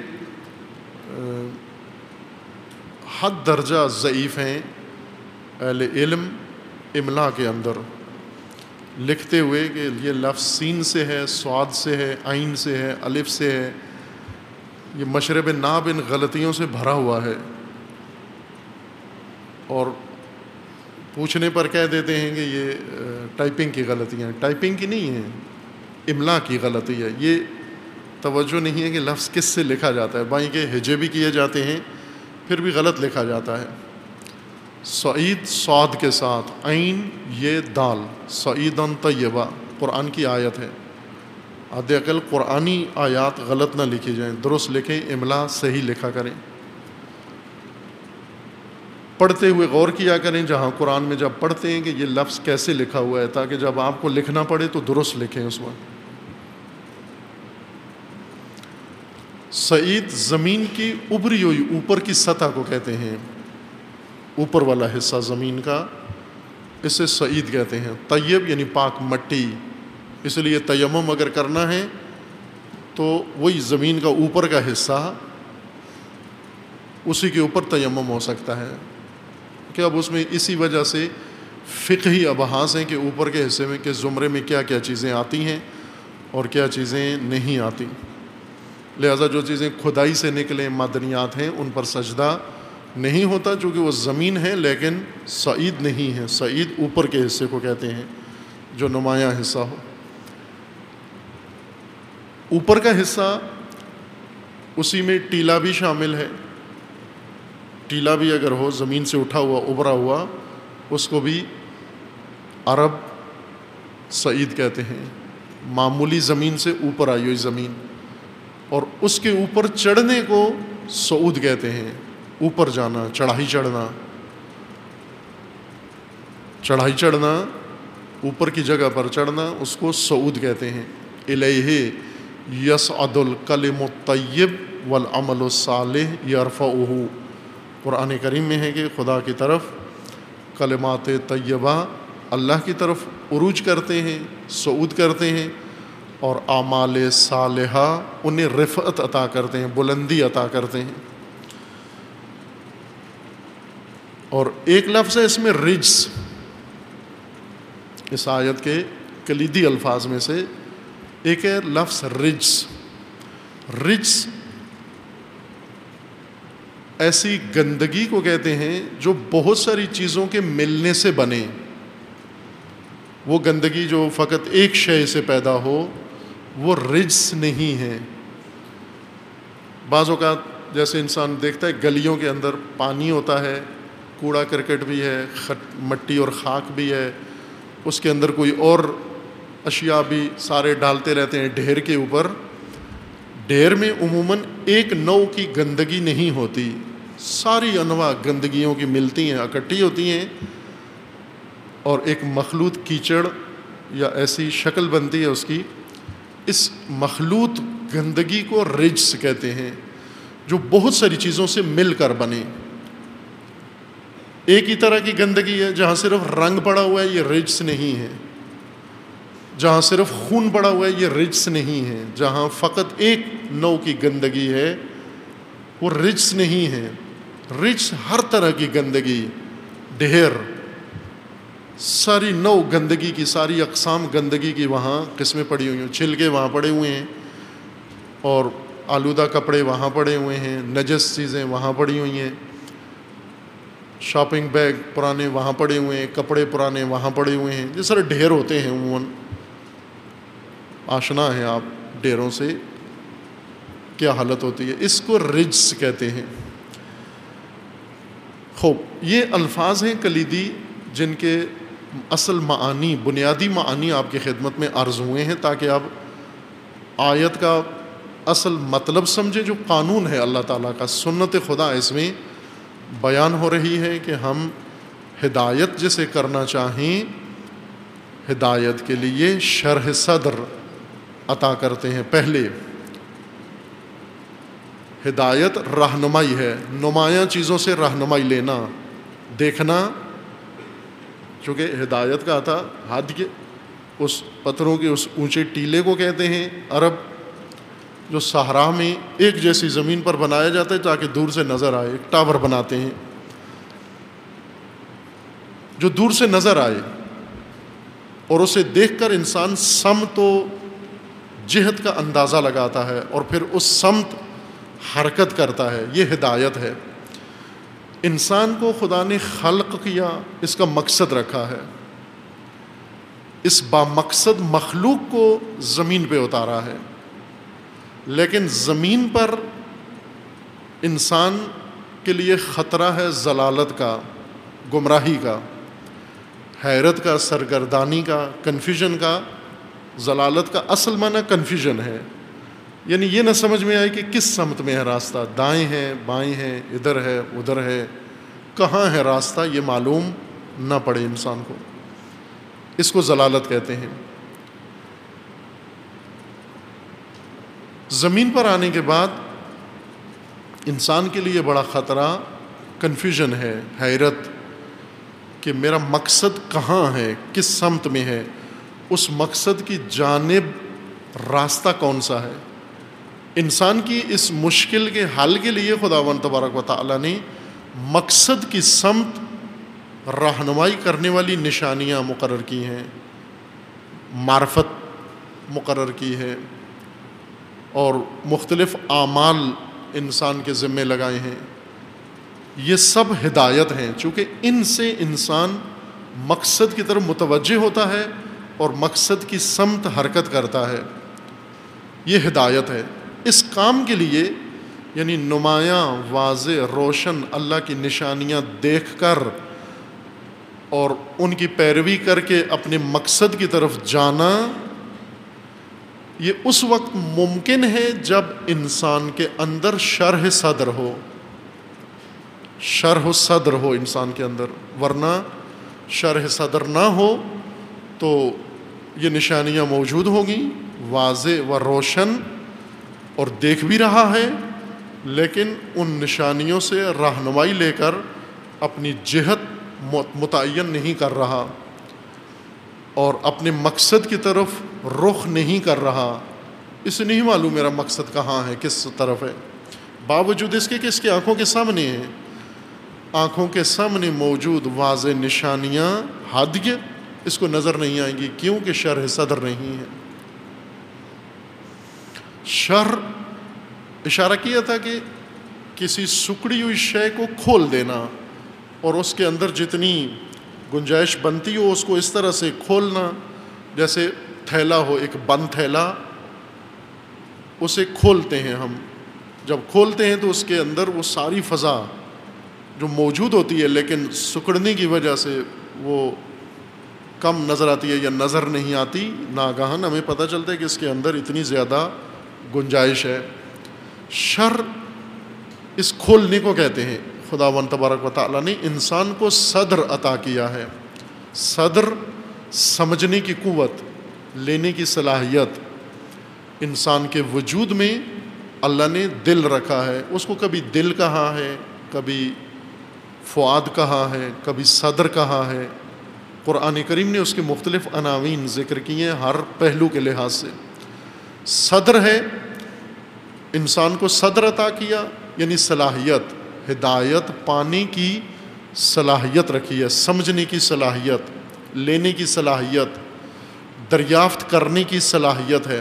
حد درجہ ضعیف ہیں اہل علم املا کے اندر، لکھتے ہوئے کہ یہ لفظ سین سے ہے، سواد سے ہے، عین سے ہے، الف سے ہے، یہ مشرب ناب ان غلطیوں سے بھرا ہوا ہے، اور پوچھنے پر کہہ دیتے ہیں کہ یہ ٹائپنگ کی غلطیاں، ٹائپنگ کی نہیں ہیں، املا کی غلطی ہے. یہ توجہ نہیں ہے کہ لفظ کس سے لکھا جاتا ہے. بائیں کے ہجے بھی کیے جاتے ہیں پھر بھی غلط لکھا جاتا ہے. سعید صاد کے ساتھ، عین یہ دال، سعیدن طیبہ قرآن کی آیت ہے. حد عقل قرآنی آیات غلط نہ لکھی جائیں، درست لکھیں، املا صحیح لکھا کریں. پڑھتے ہوئے غور کیا کریں جہاں قرآن میں جب پڑھتے ہیں کہ یہ لفظ کیسے لکھا ہوا ہے، تاکہ جب آپ کو لکھنا پڑے تو درست لکھیں اس وقت. سعید زمین کی ابری ہوئی اوپر کی سطح کو کہتے ہیں، اوپر والا حصہ زمین کا، اسے سعید کہتے ہیں. طیب یعنی پاک مٹی، اس لیے تیمم اگر کرنا ہے تو وہی زمین کا اوپر کا حصہ، اسی کے اوپر تیمم ہو سکتا ہے. کہ اب اس میں اسی وجہ سے فقہی ابحاث ہیں کہ اوپر کے حصے میں کے زمرے میں کیا کیا چیزیں آتی ہیں اور کیا چیزیں نہیں آتی. لہذا جو چیزیں کھدائی سے نکلیں، معدنیات ہیں، ان پر سجدہ نہیں ہوتا چونکہ وہ زمین ہے، لیکن سعید نہیں ہے. سعید اوپر کے حصے کو کہتے ہیں جو نمایاں حصہ ہو. اوپر کا حصہ، اسی میں ٹیلا بھی شامل ہے. ٹیلا بھی اگر ہو زمین سے اٹھا ہوا ابھرا ہوا، اس کو بھی عرب سعید کہتے ہیں. معمولی زمین سے اوپر آئی ہوئی زمین، اور اس کے اوپر چڑھنے کو صعود کہتے ہیں. اوپر جانا، چڑھائی چڑھنا، چڑھائی چڑھنا، اوپر کی جگہ پر چڑھنا، اس کو صعود کہتے ہیں. الیہ یصعد الکلم الطیب والعمل الصالح یرفعہ. قرآن کریم میں ہے کہ خدا کی طرف کلمات طیبہ اللہ کی طرف عروج کرتے ہیں، صعود کرتے ہیں، اور اعمال صالحہ انہیں رفعت عطا کرتے ہیں، بلندی عطا کرتے ہیں. اور ایک لفظ ہے اس میں رجس، اس آیت کے کلیدی الفاظ میں سے ایک ہے لفظ رجس. رجس ایسی گندگی کو کہتے ہیں جو بہت ساری چیزوں کے ملنے سے بنے. وہ گندگی جو فقط ایک شے سے پیدا ہو وہ رجس نہیں ہے. بعض اوقات جیسے انسان دیکھتا ہے گلیوں کے اندر پانی ہوتا ہے، کوڑا کرکٹ بھی ہے، مٹی اور خاک بھی ہے، اس کے اندر کوئی اور اشیاء بھی سارے ڈالتے رہتے ہیں ڈھیر کے اوپر. ڈھیر میں عموماً ایک نوع کی گندگی نہیں ہوتی، ساری انواع گندگیوں کی ملتی ہیں، اکٹھی ہوتی ہیں، اور ایک مخلوط کیچڑ یا ایسی شکل بنتی ہے اس کی. اس مخلوط گندگی کو رجس کہتے ہیں جو بہت ساری چیزوں سے مل کر بنے. ایک ہی طرح کی گندگی ہے، جہاں صرف رنگ پڑا ہوا ہے یہ رجس نہیں ہے، جہاں صرف خون پڑا ہوا ہے یہ رجس نہیں ہے، جہاں فقط ایک نوع کی گندگی ہے وہ رجس نہیں ہے. رجس ہر طرح کی گندگی، ڈھیر، ساری نوع گندگی کی، ساری اقسام گندگی کی وہاں قسمیں پڑی ہوئی ہیں. چھلکے وہاں پڑے ہوئے ہیں، اور آلودہ کپڑے وہاں پڑے ہوئے ہیں، نجس چیزیں وہاں پڑی ہوئی ہیں، شاپنگ بیگ پرانے وہاں پڑے ہوئے ہیں، کپڑے پرانے وہاں پڑے ہوئے ہیں. یہ سارے ڈھیر ہوتے ہیں، عموماً آشنا ہیں آپ ڈھیروں سے کیا حالت ہوتی ہے. اس کو رجس کہتے ہیں. خوب، یہ الفاظ ہیں کلیدی جن کے اصل معانی، بنیادی معانی آپ کی خدمت میں عرض ہوئے ہیں تاکہ آپ آیت کا اصل مطلب سمجھیں جو قانون ہے اللہ تعالیٰ کا. سنت خدا اس میں بیان ہو رہی ہے کہ ہم ہدایت جسے کرنا چاہیں، ہدایت کے لیے شرح صدر عطا کرتے ہیں. پہلے ہدایت رہنمائی ہے، نمایاں چیزوں سے رہنمائی لینا، دیکھنا. چونکہ ہدایت کا تھا حد کے اس پتھروں کے اس اونچے ٹیلے کو کہتے ہیں عرب، جو صحرا میں ایک جیسی زمین پر بنایا جاتا ہے تاکہ دور سے نظر آئے. ایک ٹاور بناتے ہیں جو دور سے نظر آئے، اور اسے دیکھ کر انسان سمت و جہت کا اندازہ لگاتا ہے اور پھر اس سمت حرکت کرتا ہے. یہ ہدایت ہے. انسان کو خدا نے خلق کیا، اس کا مقصد رکھا ہے، اس بامقصد مخلوق کو زمین پہ اتارا ہے، لیکن زمین پر انسان کے لیے خطرہ ہے ضلالت کا، گمراہی کا، حیرت کا، سرگردانی کا، کنفیوژن کا۔ ضلالت کا اصل معنی کنفیوژن ہے، یعنی یہ نہ سمجھ میں آئے کہ کس سمت میں ہے راستہ، دائیں ہے بائیں ہے، ادھر ہے ادھر ہے، کہاں ہے راستہ، یہ معلوم نہ پڑے انسان کو، اس کو ضلالت کہتے ہیں۔ زمین پر آنے کے بعد انسان کے لیے بڑا خطرہ کنفیوژن ہے، حیرت کہ میرا مقصد کہاں ہے، کس سمت میں ہے، اس مقصد کی جانب راستہ کون سا ہے۔ انسان کی اس مشکل کے حل کے لیے خداوند تبارک و تعالیٰ نے مقصد کی سمت رہنمائی کرنے والی نشانیاں مقرر کی ہیں، معرفت مقرر کی ہے، اور مختلف اعمال انسان کے ذمے لگائے ہیں۔ یہ سب ہدایت ہیں، چونکہ ان سے انسان مقصد کی طرف متوجہ ہوتا ہے اور مقصد کی سمت حرکت کرتا ہے، یہ ہدایت ہے۔ اس کام کے لیے یعنی نمایاں، واضح، روشن اللہ کی نشانیاں دیکھ کر اور ان کی پیروی کر کے اپنے مقصد کی طرف جانا، یہ اس وقت ممکن ہے جب انسان کے اندر شرح صدر ہو، شرح صدر ہو انسان کے اندر، ورنہ شرح صدر نہ ہو تو یہ نشانیاں موجود ہوں گی، واضح و روشن، اور دیکھ بھی رہا ہے، لیکن ان نشانیوں سے رہنمائی لے کر اپنی جہت متعین نہیں کر رہا اور اپنے مقصد کی طرف رخ نہیں کر رہا، اسے نہیں معلوم میرا مقصد کہاں ہے، کس طرف ہے، باوجود اس کے کہ اس کی آنکھوں کے سامنے ہیں، آنکھوں کے سامنے موجود واضح نشانیاں ہادیہ اس کو نظر نہیں آئیں گی، کیونکہ شرح صدر نہیں ہے۔ شر اشارہ کیا تھا کہ کسی سکڑی ہوئی شے کو کھول دینا اور اس کے اندر جتنی گنجائش بنتی ہو اس کو اس طرح سے کھولنا، جیسے تھیلا ہو، ایک بند تھیلا، اسے کھولتے ہیں ہم، جب کھولتے ہیں تو اس کے اندر وہ ساری فضا جو موجود ہوتی ہے لیکن سکڑنے کی وجہ سے وہ کم نظر آتی ہے یا نظر نہیں آتی، ناگہاً ہمیں پتہ چلتا ہے کہ اس کے اندر اتنی زیادہ گنجائش ہے۔ شر اس کھولنے کو کہتے ہیں۔ خداوند تبارک و تعالیٰ نے انسان کو صدر عطا کیا ہے، صدر سمجھنے کی قوت، لینے کی صلاحیت۔ انسان کے وجود میں اللہ نے دل رکھا ہے، اس کو کبھی دل کہا ہے، کبھی فؤاد کہا ہے، کبھی صدر کہا ہے۔ قرآن کریم نے اس کے مختلف عناوین ذکر کیے ہیں ہر پہلو کے لحاظ سے۔ صدر ہے، انسان کو صدر عطا کیا، یعنی صلاحیت، ہدایت پانے کی صلاحیت رکھی ہے، سمجھنے کی صلاحیت، لینے کی صلاحیت، دریافت کرنے کی صلاحیت ہے۔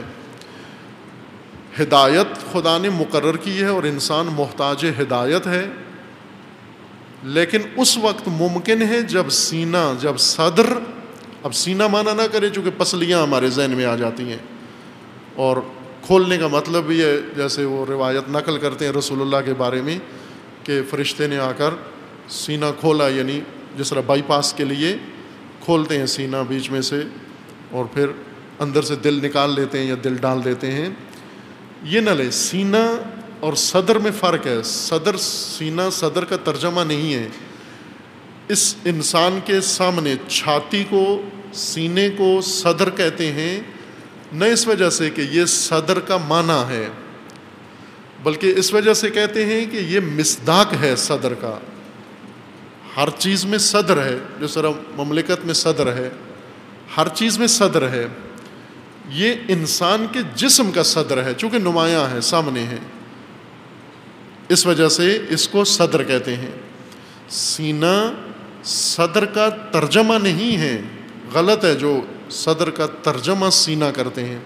ہدایت خدا نے مقرر کی ہے اور انسان محتاج ہدایت ہے، لیکن اس وقت ممکن ہے جب سینہ، جب صدر، اب سینہ مانا نہ کرے چونکہ پسلیاں ہمارے ذہن میں آ جاتی ہیں، اور کھولنے کا مطلب بھی ہے جیسے وہ روایت نقل کرتے ہیں رسول اللہ کے بارے میں کہ فرشتے نے آ کر سینہ کھولا، یعنی جس طرح بائی پاس کے لیے کھولتے ہیں سینہ بیچ میں سے اور پھر اندر سے دل نکال لیتے ہیں یا دل ڈال دیتے ہیں، یہ نہ لے۔ سینہ اور صدر میں فرق ہے۔ صدر، سینہ صدر کا ترجمہ نہیں ہے۔ اس انسان کے سامنے چھاتی کو، سینے کو صدر کہتے ہیں، نہ اس وجہ سے کہ یہ صدر کا معنی ہے، بلکہ اس وجہ سے کہتے ہیں کہ یہ مصداق ہے صدر کا۔ ہر چیز میں صدر ہے، جس طرح مملکت میں صدر ہے، ہر چیز میں صدر ہے۔ یہ انسان کے جسم کا صدر ہے، چونکہ نمایاں ہے، سامنے ہے، اس وجہ سے اس کو صدر کہتے ہیں۔ سینہ صدر کا ترجمہ نہیں ہے، غلط ہے جو صدر کا ترجمہ سینہ کرتے ہیں۔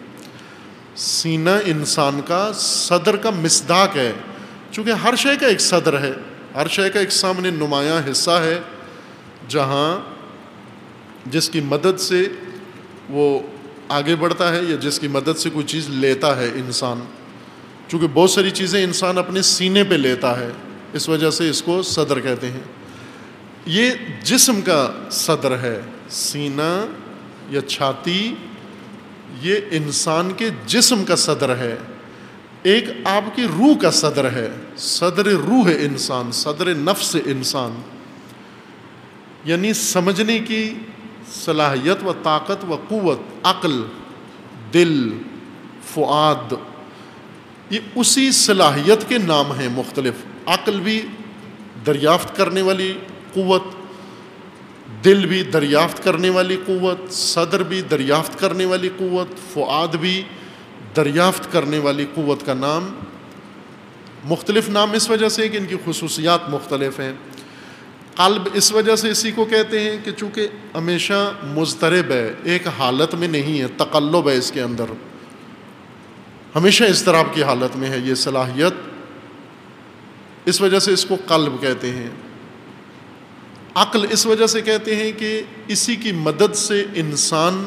سینہ انسان کا صدر کا مصداق ہے، چونکہ ہر شے کا ایک صدر ہے۔ ہر شے کا ایک سامنے نمایاں حصہ ہے جہاں جس کی مدد سے وہ آگے بڑھتا ہے یا جس کی مدد سے کوئی چیز لیتا ہے انسان. چونکہ بہت ساری چیزیں انسان اپنے سینے پہ لیتا ہے، اس وجہ سے اس کو صدر کہتے ہیں. یہ جسم کا صدر ہے، سینہ یا چھاتی یہ انسان کے جسم کا صدر ہے. ایک آپ کی روح کا صدر ہے، صدر روح انسان، صدر نفس انسان، یعنی سمجھنے کی صلاحیت و طاقت و قوت، عقل، دل، فؤاد، یہ اسی صلاحیت کے نام ہیں مختلف. عقل بھی دریافت کرنے والی قوت، دل بھی دریافت کرنے والی قوت، صدر بھی دریافت کرنے والی قوت، فؤاد بھی دریافت کرنے والی قوت کا نام. مختلف نام اس وجہ سے کہ ان کی خصوصیات مختلف ہیں. قلب اس وجہ سے اسی کو کہتے ہیں کہ چونکہ ہمیشہ مضطرب ہے، ایک حالت میں نہیں ہے، تقلب ہے اس کے اندر، ہمیشہ اضطراب کی حالت میں ہے یہ صلاحیت، اس وجہ سے اس کو قلب کہتے ہیں. عقل اس وجہ سے کہتے ہیں کہ اسی کی مدد سے انسان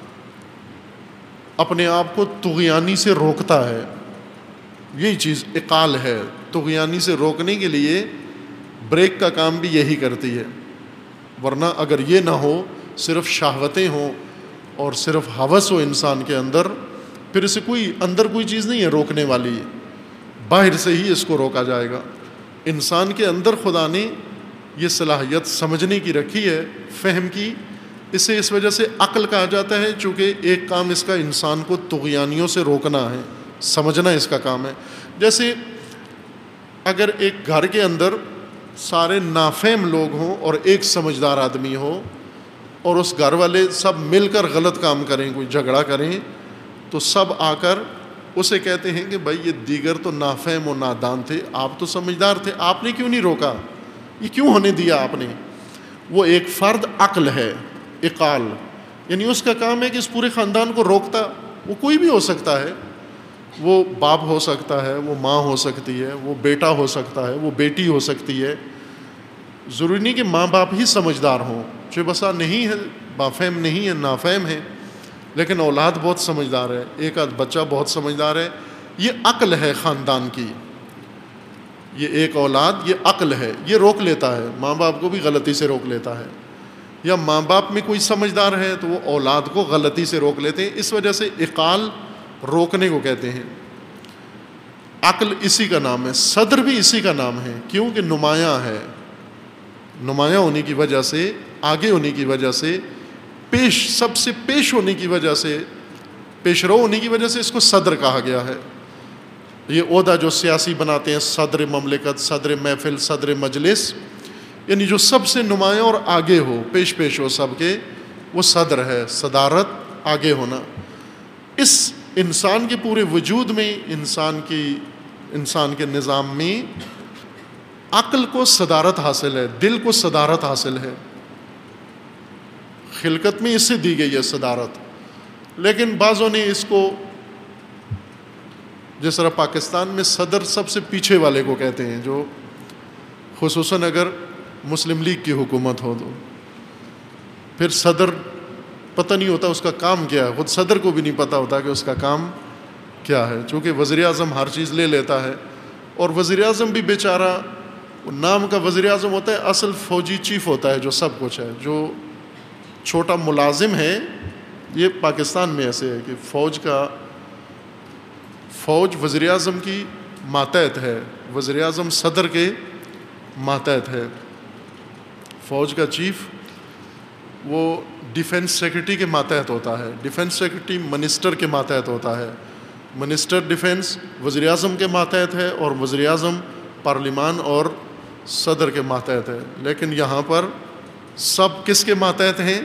اپنے آپ کو طغیانی سے روکتا ہے. یہی چیز عقال ہے، طغیانی سے روکنے کے لیے بریک کا کام بھی یہی کرتی ہے. ورنہ اگر یہ نہ ہو، صرف شہوتیں ہوں اور صرف ہوس ہو انسان کے اندر، پھر اسے کوئی اندر کوئی چیز نہیں ہے روکنے والی، باہر سے ہی اس کو روکا جائے گا. انسان کے اندر خدا نے یہ صلاحیت سمجھنے کی رکھی ہے، فہم کی. اسے اس وجہ سے عقل کہا جاتا ہے، چونکہ ایک کام اس کا انسان کو طغیانیوں سے روکنا ہے، سمجھنا اس کا کام ہے. جیسے اگر ایک گھر کے اندر سارے نافہم لوگ ہوں اور ایک سمجھدار آدمی ہو، اور اس گھر والے سب مل کر غلط کام کریں، کوئی جھگڑا کریں، تو سب آ کر اسے کہتے ہیں کہ بھائی یہ دیگر تو نافہم و نادان تھے، آپ تو سمجھدار تھے، آپ نے کیوں نہیں روکا، یہ کیوں ہونے دیا آپ نے. وہ ایک فرد عقل ہے، عقال، یعنی اس کا کام ہے کہ اس پورے خاندان کو روکتا. وہ کوئی بھی ہو سکتا ہے، وہ باپ ہو سکتا ہے، وہ ماں ہو سکتی ہے، وہ بیٹا ہو سکتا ہے، وہ بیٹی ہو سکتی ہے. ضروری نہیں کہ ماں باپ ہی سمجھدار ہوں، چہ بسا نہیں ہے، بافہم نہیں ہے، نافہم ہے، لیکن اولاد بہت سمجھدار ہے، ایک آدھ بچہ بہت سمجھدار ہے. یہ عقل ہے خاندان کی، یہ ایک اولاد، یہ عقل ہے، یہ روک لیتا ہے، ماں باپ کو بھی غلطی سے روک لیتا ہے. یا ماں باپ میں کوئی سمجھدار ہے تو وہ اولاد کو غلطی سے روک لیتے ہیں. اس وجہ سے عقال روکنے کو کہتے ہیں. عقل اسی کا نام ہے، صدر بھی اسی کا نام ہے، کیونکہ نمایاں ہے، نمایاں ہونے کی وجہ سے، آگے ہونے کی وجہ سے، پیش سب سے پیش ہونے کی وجہ سے، پیش رو ہونے کی وجہ سے اس کو صدر کہا گیا ہے. یہ عہدہ جو سیاسی بناتے ہیں، صدر مملکت، صدر محفل، صدر مجلس، یعنی جو سب سے نمایاں اور آگے ہو، پیش پیش ہو سب کے، وہ صدر ہے. صدارت، آگے ہونا. اس انسان کے پورے وجود میں، انسان کی انسان کے نظام میں عقل کو صدارت حاصل ہے، دل کو صدارت حاصل ہے. خلقت میں اس سے دی گئی ہے صدارت. لیکن بعضوں نے اس کو، جس طرح پاکستان میں صدر سب سے پیچھے والے کو کہتے ہیں، جو خصوصاً اگر مسلم لیگ کی حکومت ہو تو پھر صدر پتہ نہیں ہوتا اس کا کام کیا ہے، خود صدر کو بھی نہیں پتہ ہوتا کہ اس کا کام کیا ہے. چونکہ وزیر اعظم ہر چیز لے لیتا ہے، اور وزیر اعظم بھی بیچارہ نام کا وزیر اعظم ہوتا ہے، اصل فوجی چیف ہوتا ہے جو سب کچھ ہے. جو چھوٹا ملازم ہے، یہ پاکستان میں ایسے ہے کہ فوج کا فوج وزیر اعظم کی ماتحت ہے، وزیر اعظم صدر کے ماتحت ہے. فوج کا چیف وہ ڈیفنس سیکرٹری کے ماتحت ہوتا ہے، ڈیفنس سیکرٹری منسٹر کے ماتحت ہوتا ہے، منسٹر ڈیفنس وزیر اعظم کے ماتحت ہے، اور وزیر اعظم پارلیمان اور صدر کے ماتحت ہے. لیکن یہاں پر سب کس کے ماتحت ہیں؟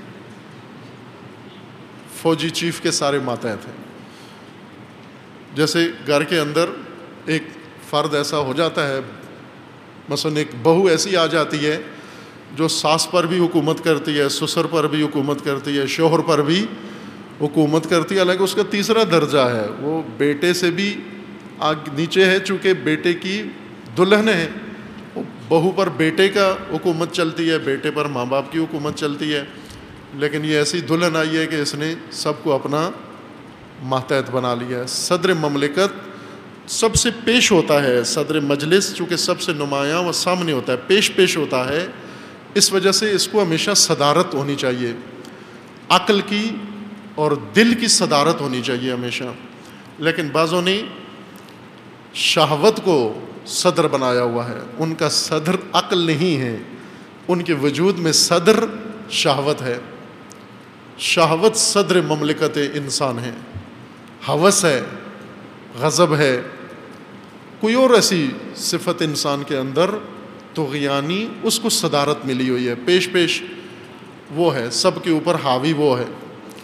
فوجی چیف کے سارے ماتحت ہیں. جیسے گھر کے اندر ایک فرد ایسا ہو جاتا ہے، مثلا ایک بہو ایسی آ جاتی ہے جو ساس پر بھی حکومت کرتی ہے، سسر پر بھی حکومت کرتی ہے، شوہر پر بھی حکومت کرتی ہے. حالانکہ اس کا تیسرا درجہ ہے، وہ بیٹے سے بھی آگ نیچے ہے، چونکہ بیٹے کی دلہن ہے، وہ بہو پر بیٹے کا حکومت چلتی ہے، بیٹے پر ماں باپ کی حکومت چلتی ہے، لیکن یہ ایسی دلہن آئی ہے کہ اس نے سب کو اپنا ماتحت بنا لیا ہے۔ صدر مملکت سب سے پیش ہوتا ہے، صدر مجلس چونکہ سب سے نمایاں و سامنے ہوتا ہے، پیش پیش ہوتا ہے، اس وجہ سے اس کو ہمیشہ صدارت ہونی چاہیے، عقل کی اور دل کی صدارت ہونی چاہیے ہمیشہ۔ لیکن بعضوں نے شہوت کو صدر بنایا ہوا ہے، ان کا صدر عقل نہیں ہے، ان کے وجود میں صدر شہوت ہے۔ شہوت صدر مملکت انسان ہے، ہوس ہے، غضب ہے، کوئی اور ایسی صفت انسان کے اندر طغیانی، اس کو صدارت ملی ہوئی ہے، پیش پیش وہ ہے، سب کے اوپر حاوی وہ ہے۔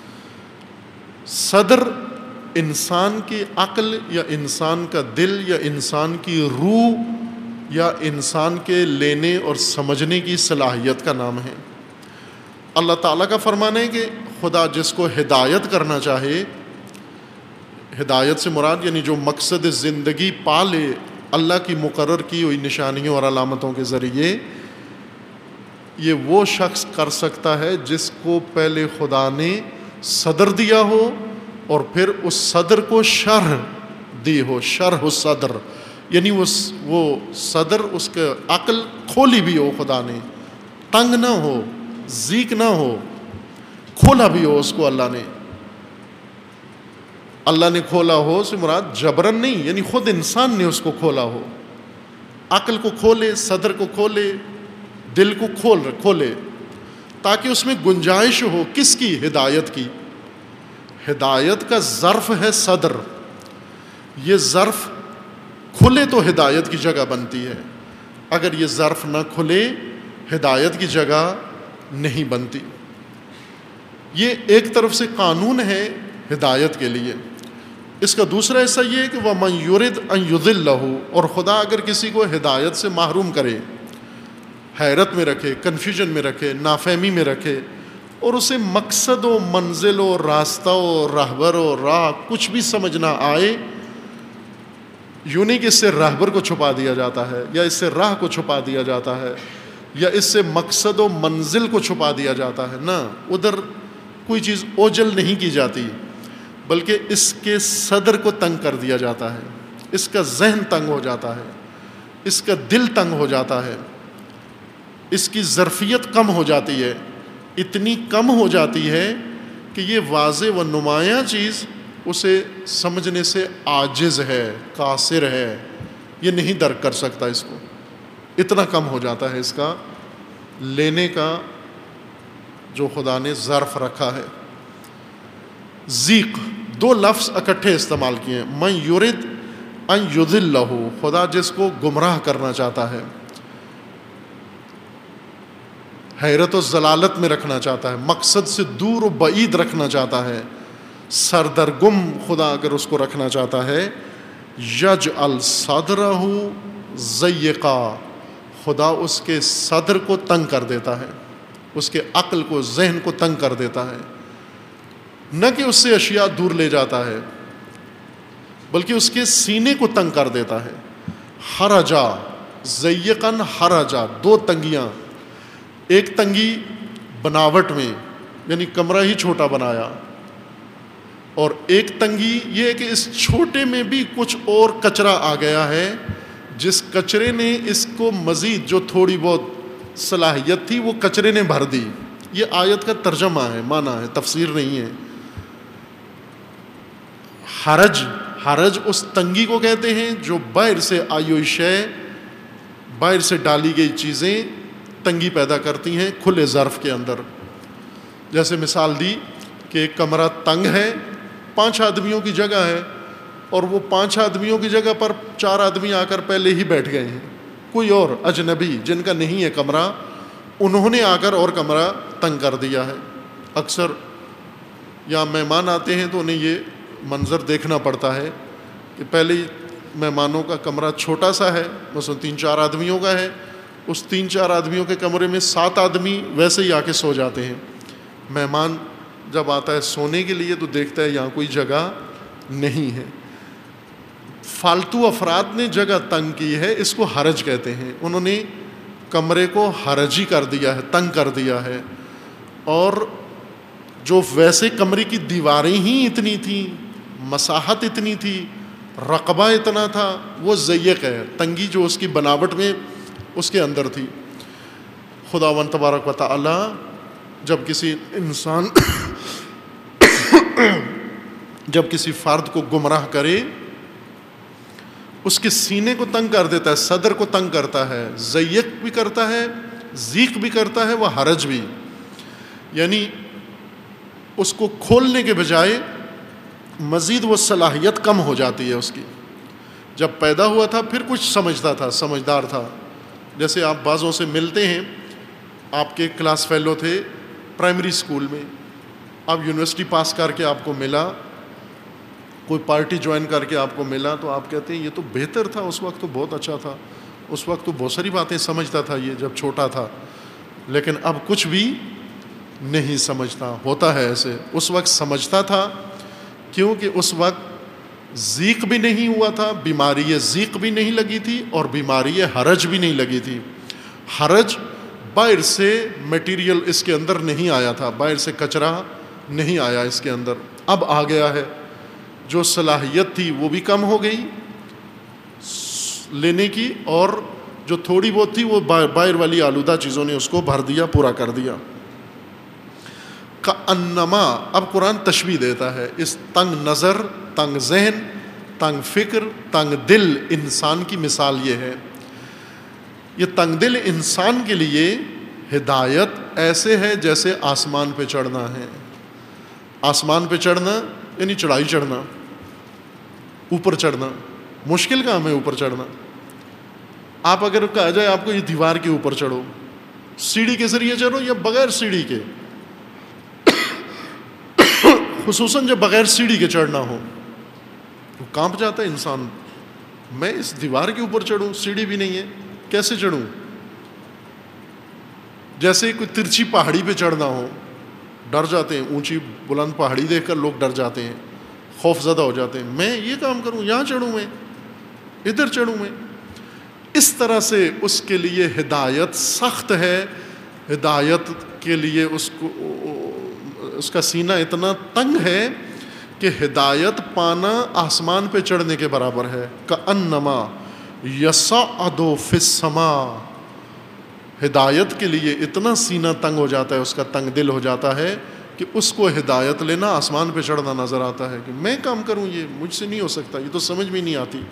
صدر انسان کی عقل یا انسان کا دل یا انسان کی روح یا انسان کے لینے اور سمجھنے کی صلاحیت کا نام ہے۔ اللہ تعالیٰ کا فرمان ہے کہ خدا جس کو ہدایت کرنا چاہے، ہدایت سے مراد یعنی جو مقصد زندگی پا لے اللہ کی مقرر کی ہوئی نشانیوں اور علامتوں کے ذریعے، یہ وہ شخص کر سکتا ہے جس کو پہلے خدا نے صدر دیا ہو اور پھر اس صدر کو شرح دی ہو، شرح الصدر، یعنی وہ وہ صدر اس کا عقل کھولی بھی ہو، خدا نے تنگ نہ ہو، زیک نہ ہو، کھولا بھی ہو اس کو اللہ نے۔ اللہ نے کھولا ہو سے مراد جبرن نہیں، یعنی خود انسان نے اس کو کھولا ہو، عقل کو کھولے، صدر کو کھولے، دل کو کھول کھولے تاکہ اس میں گنجائش ہو کس کی؟ ہدایت کی۔ ہدایت کا ظرف ہے صدر، یہ ظرف کھلے تو ہدایت کی جگہ بنتی ہے، اگر یہ ظرف نہ کھلے ہدایت کی جگہ نہیں بنتی۔ یہ ایک طرف سے قانون ہے ہدایت کے لیے۔ اس کا دوسرا حصہ یہ ہے کہ وَمَن يُرِدْ أَن يُضِلَّهُ، اور خدا اگر کسی کو ہدایت سے محروم کرے، حیرت میں رکھے، کنفیوژن میں رکھے، نافہمی میں رکھے، اور اسے مقصد و منزل و راستہ و راہبر و راہ کچھ بھی سمجھ نہ آئے، یوں نہیں کہ اس سے راہبر کو چھپا دیا جاتا ہے یا اس سے راہ کو چھپا دیا جاتا ہے یا اس سے مقصد و منزل کو چھپا دیا جاتا ہے، نہ، ادھر کوئی چیز اوجل نہیں کی جاتی، بلکہ اس کے صدر کو تنگ کر دیا جاتا ہے، اس کا ذہن تنگ ہو جاتا ہے، اس کا دل تنگ ہو جاتا ہے، اس کی ظرفیت کم ہو جاتی ہے، اتنی کم ہو جاتی ہے کہ یہ واضح و نمایاں چیز اسے سمجھنے سے عاجز ہے، قاصر ہے، یہ نہیں درک کر سکتا، اس کو اتنا کم ہو جاتا ہے اس کا لینے کا جو خدا نے ظرف رکھا ہے۔ ذیق، دو لفظ اکٹھے استعمال کیے ہیں، من یرد ان یضلہ، خدا جس کو گمراہ کرنا چاہتا ہے، حیرت و ضلالت میں رکھنا چاہتا ہے، مقصد سے دور و بعید رکھنا چاہتا ہے، سردرگم خدا اگر اس کو رکھنا چاہتا ہے، یجعل صدرہ ضیقا، خدا اس کے صدر کو تنگ کر دیتا ہے، اس کے عقل کو، ذہن کو تنگ کر دیتا ہے، نہ کہ اس سے اشیاء دور لے جاتا ہے بلکہ اس کے سینے کو تنگ کر دیتا ہے۔ حرجا، ضیقاً حرجا، دو تنگیاں، ایک تنگی بناوٹ میں یعنی کمرہ ہی چھوٹا بنایا، اور ایک تنگی یہ ہے کہ اس چھوٹے میں بھی کچھ اور کچرا آ گیا ہے، جس کچرے نے اس کو مزید جو تھوڑی بہت صلاحیت تھی وہ کچرے نے بھر دی۔ یہ آیت کا ترجمہ ہے، معنی ہے، تفسیر نہیں ہے۔ حرج، حرج اس تنگی کو کہتے ہیں جو باہر سے آئی ہوئی شے، باہر سے ڈالی گئی چیزیں تنگی پیدا کرتی ہیں کھلے ظرف کے اندر۔ جیسے مثال دی کہ ایک کمرہ تنگ ہے، پانچ آدمیوں کی جگہ ہے، اور وہ پانچ آدمیوں کی جگہ پر چار آدمی آ کر پہلے ہی بیٹھ گئے ہیں، کوئی اور اجنبی جن کا نہیں ہے کمرہ، انہوں نے آ کر اور کمرہ تنگ کر دیا ہے۔ اکثر یا مہمان آتے ہیں تو انہیں یہ منظر دیکھنا پڑتا ہے کہ پہلے ہی مہمانوں کا کمرہ چھوٹا سا ہے، مثلا تین چار آدمیوں کا ہے، اس تین چار آدمیوں کے کمرے میں سات آدمی ویسے ہی آ کے سو جاتے ہیں۔ مہمان جب آتا ہے سونے کے لیے تو دیکھتا ہے یہاں کوئی جگہ نہیں ہے۔ فالتو افراد نے جگہ تنگ کی ہے، اس کو حرج کہتے ہیں۔ انہوں نے کمرے کو حرجی کر دیا ہے، تنگ کر دیا ہے، اور جو ویسے کمرے کی دیواریں ہی اتنی تھیں، مساحت اتنی تھی، رقبہ اتنا تھا، وہ ضیق ہے، تنگی جو اس کی بناوٹ میں اس کے اندر تھی۔ خداوند تبارک و تعالی جب کسی انسان جب کسی فرد کو گمراہ کرے، اس کے سینے کو تنگ کر دیتا ہے، صدر کو تنگ کرتا ہے، ضیق بھی کرتا ہے، ضیق بھی کرتا ہے، وہ حرج بھی، یعنی اس کو کھولنے کے بجائے مزید وہ صلاحیت کم ہو جاتی ہے اس کی۔ جب پیدا ہوا تھا پھر کچھ سمجھتا تھا، سمجھدار تھا، جیسے آپ بعضوں سے ملتے ہیں، آپ کے کلاس فیلو تھے پرائمری سکول میں، آپ یونیورسٹی پاس کر کے آپ کو ملا، کوئی پارٹی جوائن کر کے آپ کو ملا، تو آپ کہتے ہیں یہ تو بہتر تھا، اس وقت تو بہت اچھا تھا، اس وقت تو بہت ساری باتیں سمجھتا تھا یہ جب چھوٹا تھا، لیکن اب کچھ بھی نہیں سمجھتا۔ ہوتا ہے ایسے، اس وقت سمجھتا تھا کیونکہ اس وقت ضیق بھی نہیں ہوا تھا، بیماری ضیق بھی نہیں لگی تھی، اور بیماری حرج بھی نہیں لگی تھی۔ حرج باہر سے میٹیریل اس کے اندر نہیں آیا تھا، باہر سے کچرا نہیں آیا اس کے اندر، اب آ گیا ہے، جو صلاحیت تھی وہ بھی کم ہو گئی لینے کی، اور جو تھوڑی بہت تھی وہ باہر والی آلودہ چیزوں نے اس کو بھر دیا، پورا کر دیا۔ کأنما، اب قرآن تشبیہ دیتا ہے اس تنگ نظر، تنگ ذہن، تنگ فکر، تنگ دل انسان کی مثال یہ ہے۔ یہ تنگ دل انسان کے لیے ہدایت ایسے ہے جیسے آسمان پہ چڑھنا ہے۔ آسمان پہ چڑھنا یعنی چڑھائی چڑھنا، اوپر چڑھنا، مشکل کام ہے اوپر چڑھنا۔ آپ اگر کہا جائے آپ کو یہ دیوار کے اوپر چڑھو، سیڑھی کے ذریعے چڑھو یا بغیر سیڑھی کے، خصوصاً جب بغیر سیڑھی کے چڑھنا ہو تو کانپ جاتا ہے انسان، میں اس دیوار کے اوپر چڑھوں، سیڑھی بھی نہیں ہے، کیسے چڑھوں؟ جیسے کوئی ترچھی پہاڑی پہ چڑھنا ہو، ڈر جاتے ہیں، اونچی بلند پہاڑی دیکھ کر لوگ ڈر جاتے ہیں، خوف زدہ ہو جاتے ہیں، میں یہ کام کروں، یہاں چڑھوں، میں ادھر چڑھوں میں۔ اس طرح سے اس کے لیے ہدایت سخت ہے، ہدایت کے لیے اس کو اس کا سینہ اتنا تنگ ہے کہ ہدایت پانا آسمان پہ چڑھنے کے برابر ہے۔ کأنما یصعد فی السماء، ہدایت کے لیے اتنا سینہ تنگ ہو جاتا ہے، اس کا تنگ دل ہو جاتا ہے کہ اس کو ہدایت لینا آسمان پہ چڑھنا نظر آتا ہے کہ میں کام کروں، یہ مجھ سے نہیں ہو سکتا، یہ تو سمجھ میں نہیں آتی۔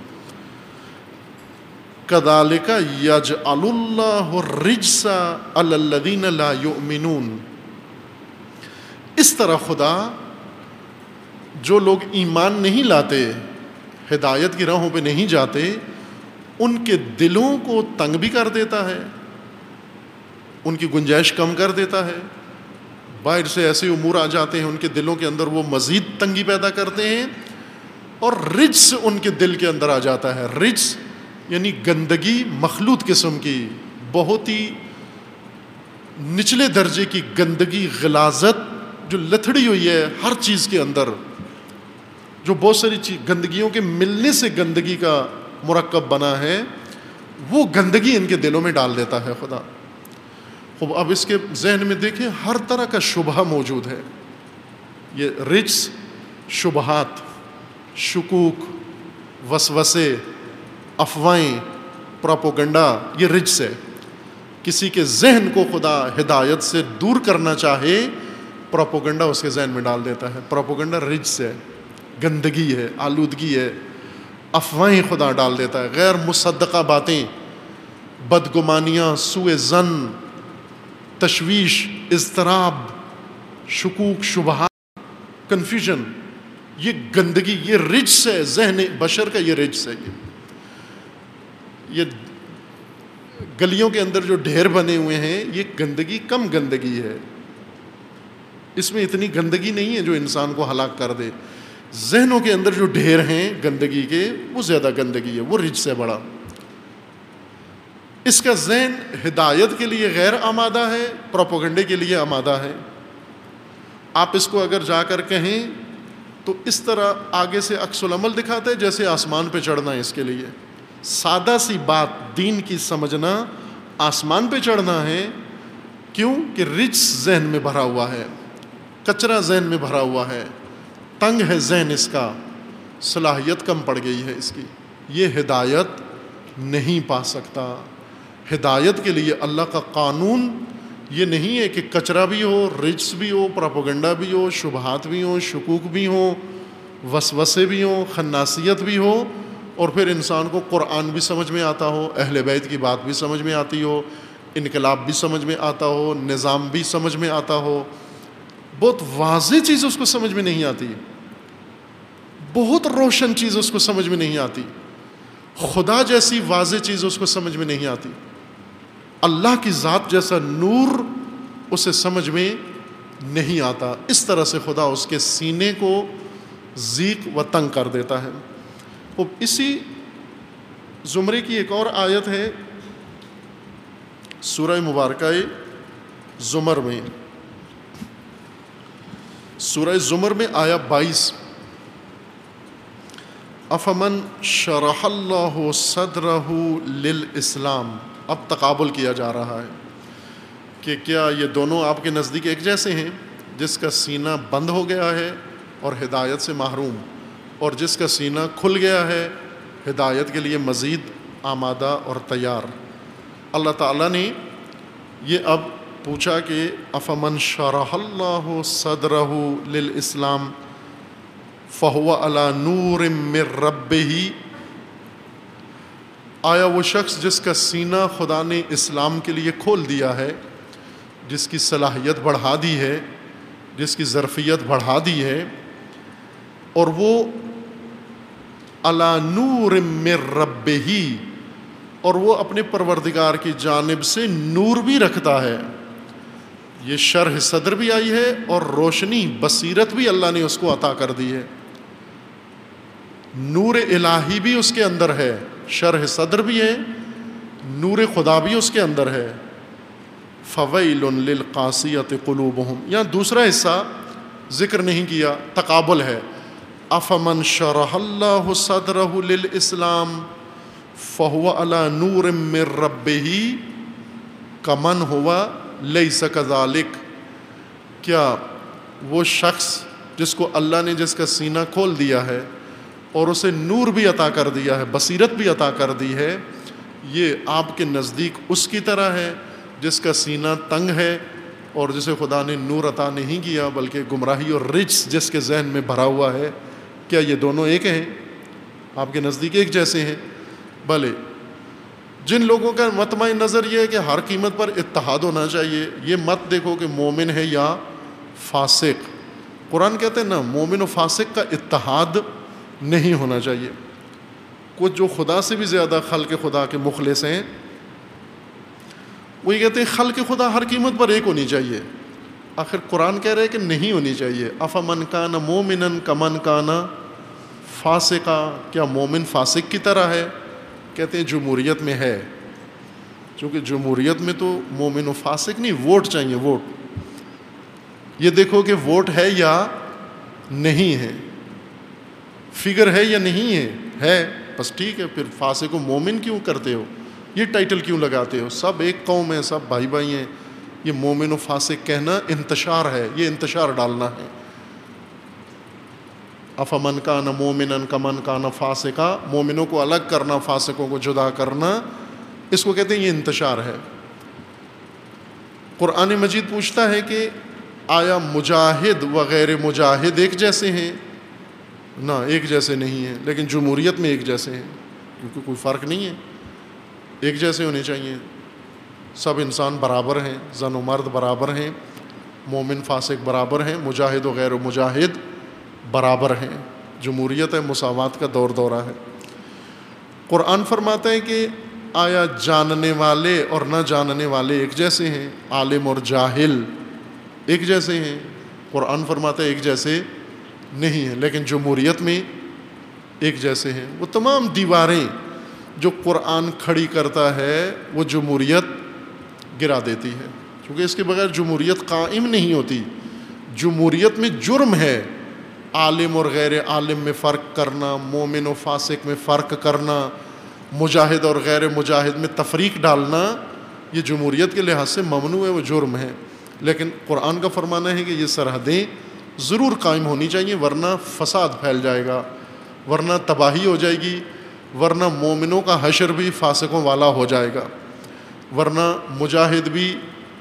کذالک یجعل اللہ الرجس علی الذین لا یؤمنون، اس طرح خدا جو لوگ ایمان نہیں لاتے، ہدایت کی راہوں پہ نہیں جاتے، ان کے دلوں کو تنگ بھی کر دیتا ہے، ان کی گنجائش کم کر دیتا ہے۔ باہر سے ایسے امور آ جاتے ہیں ان کے دلوں کے اندر، وہ مزید تنگی پیدا کرتے ہیں، اور رجس ان کے دل کے اندر آ جاتا ہے۔ رجس یعنی گندگی مخلوط قسم کی، بہت ہی نچلے درجے کی گندگی، غلاظت جو لتھڑی ہوئی ہے ہر چیز کے اندر، جو بہت ساری چیز گندگیوں کے ملنے سے گندگی کا مرکب بنا ہے، وہ گندگی ان کے دلوں میں ڈال دیتا ہے خدا۔ خوب اب اس کے ذہن میں دیکھیں ہر طرح کا شبہ موجود ہے، یہ رجس، شبہات، شکوک، وسوسے، افواہیں، پراپوگنڈا، یہ رجس ہے۔ کسی کے ذہن کو خدا ہدایت سے دور کرنا چاہے، پراپوگنڈا اس کے ذہن میں ڈال دیتا ہے۔ پراپوگنڈا رجس ہے، گندگی ہے، آلودگی ہے، افواہیں خدا ڈال دیتا ہے، غیر مصدقہ باتیں، بدگمانیاں، سوء ظن، تشویش، اضطراب، شکوک، شبہات، کنفیوژن، یہ گندگی، یہ رجس ہے، ذہن بشر کا یہ رجس ہے۔ یہ یہ گلیوں کے اندر جو ڈھیر بنے ہوئے ہیں، یہ گندگی کم گندگی ہے، اس میں اتنی گندگی نہیں ہے جو انسان کو ہلاک کر دے۔ ذہنوں کے اندر جو ڈھیر ہیں گندگی کے، وہ زیادہ گندگی ہے، وہ رجس ہے بڑا۔ اس کا ذہن ہدایت کے لیے غیر آمادہ ہے، پروپیگنڈے کے لیے آمادہ ہے۔ آپ اس کو اگر جا کر کہیں تو اس طرح آگے سے عکس العمل دکھاتے جیسے آسمان پہ چڑھنا ہے۔ اس کے لیے سادہ سی بات دین کی سمجھنا آسمان پہ چڑھنا ہے، کیوں کہ رجس ذہن میں بھرا ہوا ہے، کچرا ذہن میں بھرا ہوا ہے، تنگ ہے ذہن، اس کا صلاحیت کم پڑ گئی ہے اس کی، یہ ہدایت نہیں پا سکتا۔ ہدایت کے لیے اللہ کا قانون یہ نہیں ہے کہ کچرا بھی ہو، رجس بھی ہو، پروپیگنڈا بھی ہو، شبہات بھی ہوں، شکوک بھی ہوں، وسوسے بھی ہوں، خناسیت بھی ہو، اور پھر انسان کو قرآن بھی سمجھ میں آتا ہو، اہل بیت کی بات بھی سمجھ میں آتی ہو، انقلاب بھی سمجھ میں آتا ہو، نظام بھی سمجھ میں آتا ہو۔ بہت واضح چیز اس کو سمجھ میں نہیں آتی، بہت روشن چیز اس کو سمجھ میں نہیں آتی، خدا جیسی واضح چیز اس کو سمجھ میں نہیں آتی، اللہ کی ذات جیسا نور اسے سمجھ میں نہیں آتا۔ اس طرح سے خدا اس کے سینے کو ضیق و تنگ کر دیتا ہے۔ اب اسی زمرے کی ایک اور آیت ہے سورہ مبارکہ زمر میں، سورہ زمر میں آیا بائیس، افمن شرح اللہ صدرہ للاسلام، اب تقابل کیا جا رہا ہے کہ کیا یہ دونوں آپ کے نزدیک ایک جیسے ہیں، جس کا سینہ بند ہو گیا ہے اور ہدایت سے محروم، اور جس کا سینہ کھل گیا ہے ہدایت کے لیے مزید آمادہ اور تیار۔ اللہ تعالیٰ نے یہ اب پوچھا کہ افمن شرح اللہ صدرہ للاسلام فہو علی نور من ربہ، آیا وہ شخص جس کا سینہ خدا نے اسلام کے لیے کھول دیا ہے، جس کی صلاحیت بڑھا دی ہے، جس کی ظرفیت بڑھا دی ہے، اور وہ علی نور من ربہ، اور وہ اپنے پروردگار کی جانب سے نور بھی رکھتا ہے، یہ شرح صدر بھی آئی ہے اور روشنی بصیرت بھی اللہ نے اس کو عطا کر دی ہے، نور الہی بھی اس کے اندر ہے، شرح صدر بھی ہے، نور خدا بھی اس کے اندر ہے۔ فویل للقاسیۃ قلوبہم، یہاں دوسرا حصہ ذکر نہیں کیا، تقابل ہے، افمن شرح اللہ صدرہ للاسلام فہو علی نور من ربہ کمن ہوا لیس کذالک، کیا وہ شخص جس کو اللہ نے جس کا سینہ کھول دیا ہے اور اسے نور بھی عطا کر دیا ہے، بصیرت بھی عطا کر دی ہے، یہ آپ کے نزدیک اس کی طرح ہے جس کا سینہ تنگ ہے اور جسے خدا نے نور عطا نہیں کیا بلکہ گمراہی اور رجس جس کے ذہن میں بھرا ہوا ہے، کیا یہ دونوں ایک ہیں؟ آپ کے نزدیک ایک جیسے ہیں؟ بھلے جن لوگوں کا مطمع نظر یہ ہے کہ ہر قیمت پر اتحاد ہونا چاہیے، یہ مت دیکھو کہ مومن ہے یا فاسق، قرآن کہتے ہیں نا مومن و فاسق کا اتحاد نہیں ہونا چاہیے۔ کچھ جو خدا سے بھی زیادہ خلق خدا کے مخلص ہیں وہ یہ کہتے ہیں خلق خدا ہر قیمت پر ایک ہونی چاہیے، آخر قرآن کہہ رہے ہے کہ نہیں ہونی چاہیے۔ افمن کان مومنا کمن کان فاسقا، کیا مومن فاسق کی طرح ہے؟ کہتے ہیں جمہوریت میں ہے، چونکہ جمہوریت میں تو مومن و فاسق نہیں، ووٹ چاہیے، ووٹ، یہ دیکھو کہ ووٹ ہے یا نہیں ہے، فگر ہے یا نہیں ہے، ہے بس ٹھیک ہے، پھر فاسق کو مومن کیوں کرتے ہو، یہ ٹائٹل کیوں لگاتے ہو؟ سب ایک قوم ہے، سب بھائی بھائی ہیں، یہ مومن و فاسق کہنا انتشار ہے، یہ انتشار ڈالنا ہے۔ افمن کان مومنا کمن کان فاسقا، مومنوں کو الگ کرنا، فاسقوں کو جدا کرنا، اس کو کہتے ہیں یہ انتشار ہے۔ قرآن مجید پوچھتا ہے کہ آیا مجاہد و غیر مجاہد ایک جیسے ہیں؟ نہ، ایک جیسے نہیں ہیں، لیکن جمہوریت میں ایک جیسے ہیں، کیونکہ کوئی فرق نہیں ہے، ایک جیسے ہونے چاہیے، سب انسان برابر ہیں، زن و مرد برابر ہیں، مومن فاسق برابر ہیں، مجاہد و غیر مجاہد برابر ہیں، جمہوریت ہے، مساوات کا دور دورہ ہے۔ قرآن فرماتا ہے کہ آیا جاننے والے اور نہ جاننے والے ایک جیسے ہیں، عالم اور جاہل ایک جیسے ہیں؟ قرآن فرماتا ہے ایک جیسے نہیں ہیں، لیکن جمہوریت میں ایک جیسے ہیں۔ وہ تمام دیواریں جو قرآن کھڑی کرتا ہے وہ جمہوریت گرا دیتی ہے، کیونکہ اس کے بغیر جمہوریت قائم نہیں ہوتی۔ جمہوریت میں جرم ہے عالم اور غیر عالم میں فرق کرنا، مومن و فاسق میں فرق کرنا، مجاہد اور غیر مجاہد میں تفریق ڈالنا، یہ جمہوریت کے لحاظ سے ممنوع ہے، وہ جرم ہے، لیکن قرآن کا فرمانا ہے کہ یہ سرحدیں ضرور قائم ہونی چاہیے، ورنہ فساد پھیل جائے گا، ورنہ تباہی ہو جائے گی، ورنہ مومنوں کا حشر بھی فاسقوں والا ہو جائے گا، ورنہ مجاہد بھی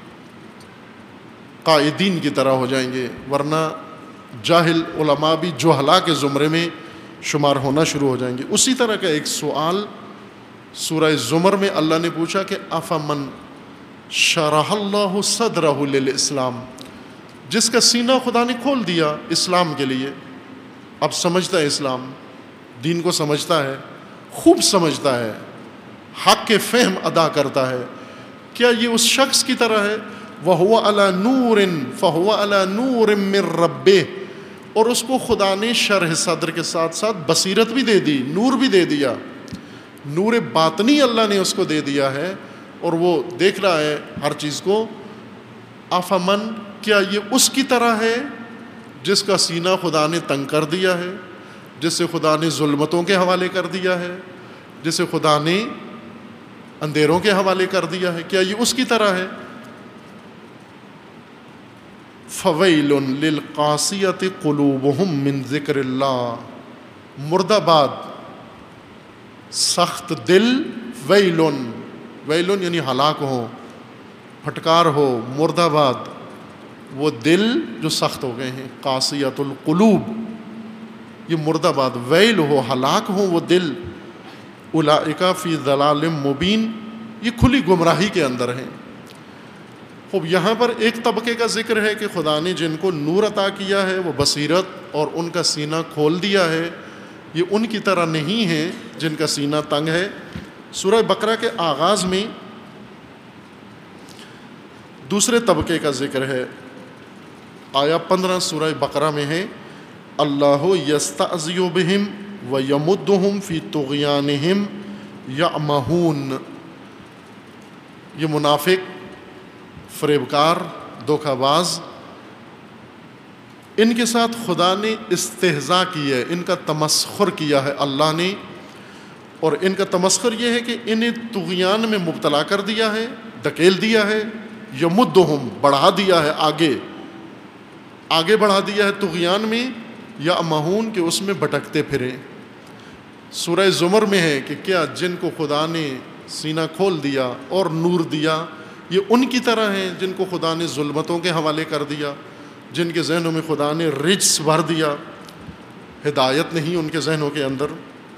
قائدین کی طرح ہو جائیں گے، ورنہ جاہل علماء بھی جہلاء کے زمرے میں شمار ہونا شروع ہو جائیں گے۔ اسی طرح کا ایک سوال سورہ زمر میں اللہ نے پوچھا کہ افمن شرح اللہ صدرہ للاسلام، جس کا سینہ خدا نے کھول دیا اسلام کے لیے، اب سمجھتا ہے اسلام، دین کو سمجھتا ہے، خوب سمجھتا ہے، حق کے فہم ادا کرتا ہے، کیا یہ اس شخص کی طرح ہے وَهُوَ عَلَى نُورٍ فَهُوَ عَلَى نُورٍ مِّن رَبِّهِ، اور اس کو خدا نے شرح صدر کے ساتھ ساتھ بصیرت بھی دے دی، نور بھی دے دیا، نور باطنی اللہ نے اس کو دے دیا ہے، اور وہ دیکھ رہا ہے ہر چیز کو۔ افمن، کیا یہ اس کی طرح ہے جس کا سینہ خدا نے تنگ کر دیا ہے، جسے خدا نے ظلمتوں کے حوالے کر دیا ہے، جسے خدا نے اندھیروں کے حوالے کر دیا ہے، کیا یہ اس کی طرح ہے؟ فَوَيْلٌ لِلْقَاسِيَةِ قُلُوبُهُم مِّن ذِكْرِ اللَّهِ، مردہ باد، سخت دل، ویلن، ویلن یعنی ہلاک ہو، پھٹکار ہو، مردہ باد وہ دل جو سخت ہو گئے ہیں، قاسیۃ القلوب، یہ مردہ باد، ویل ہو، ہلاک ہو وہ دل، اولئک فی ضلال مبین، یہ کھلی گمراہی کے اندر ہیں۔ خوب، یہاں پر ایک طبقے کا ذکر ہے کہ خدا نے جن کو نور عطا کیا ہے، وہ بصیرت اور ان کا سینہ کھول دیا ہے، یہ ان کی طرح نہیں ہیں جن کا سینہ تنگ ہے۔ سورہ بقرہ کے آغاز میں دوسرے طبقے کا ذکر ہے، آیا پندرہ سورہ بقرہ میں ہے، اللہ یستعذی بہم ویمدہم فی طغیانہم یعمہون، یہ منافق، فریبکار، دھوکہ باز، ان کے ساتھ خدا نے استہزاء کی ہے، ان کا تمسخر کیا ہے اللہ نے، اور ان کا تمسخر یہ ہے کہ انہیں طغیان میں مبتلا کر دیا ہے، دھکیل دیا ہے، یمدہم، بڑھا دیا ہے، آگے آگے بڑھا دیا ہے طغیان میں، یا مہون کہ اس میں بھٹکتے پھریں۔ سورہ زمر میں ہے کہ کیا جن کو خدا نے سینہ کھول دیا اور نور دیا، یہ ان کی طرح ہیں جن کو خدا نے ظلمتوں کے حوالے کر دیا، جن کے ذہنوں میں خدا نے رجس بھر دیا، ہدایت نہیں ان کے ذہنوں کے اندر۔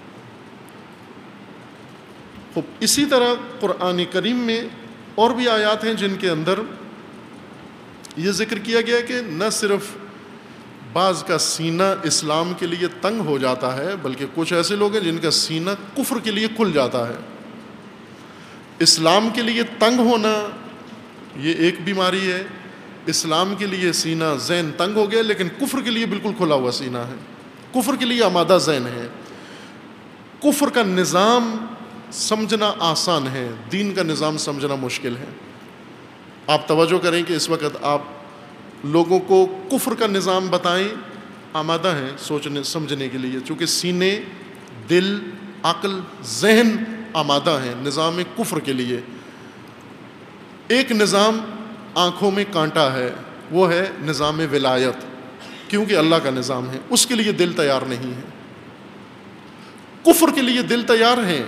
خوب، اسی طرح قرآن کریم میں اور بھی آیات ہیں جن کے اندر یہ ذکر کیا گیا کہ نہ صرف بعض کا سینہ اسلام کے لیے تنگ ہو جاتا ہے، بلکہ کچھ ایسے لوگ ہیں جن کا سینہ کفر کے لیے کھل جاتا ہے۔ اسلام کے لیے تنگ ہونا یہ ایک بیماری ہے، اسلام کے لیے سینہ ذہن تنگ ہو گیا، لیکن کفر کے لیے بالکل کھلا ہوا سینہ ہے، کفر کے لیے آمادہ ذہن ہے۔ کفر کا نظام سمجھنا آسان ہے، دین کا نظام سمجھنا مشکل ہے۔ آپ توجہ کریں کہ اس وقت آپ لوگوں کو کفر کا نظام بتائیں، آمادہ ہیں سوچنے سمجھنے کے لیے، چونکہ سینے، دل، عقل، ذہن آمادہ ہیں نظام کفر کے لیے۔ ایک نظام آنکھوں میں کانٹا ہے، وہ ہے نظام ولایت، کیونکہ اللہ کا نظام ہے، اس کے لیے دل تیار نہیں ہے۔ کفر کے لیے دل تیار ہیں،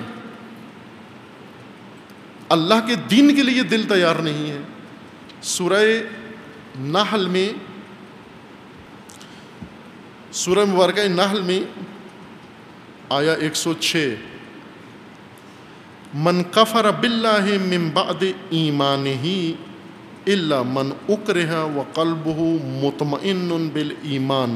اللہ کے دین کے لیے دل تیار نہیں ہے۔ سورہ نحل میں، سورہ مبارکہ نحل میں آیا ایک سو چھ، من کفر باللہ من بعد ایمانہ الا من اکرہ وقلبہ مطمئن بالایمان۔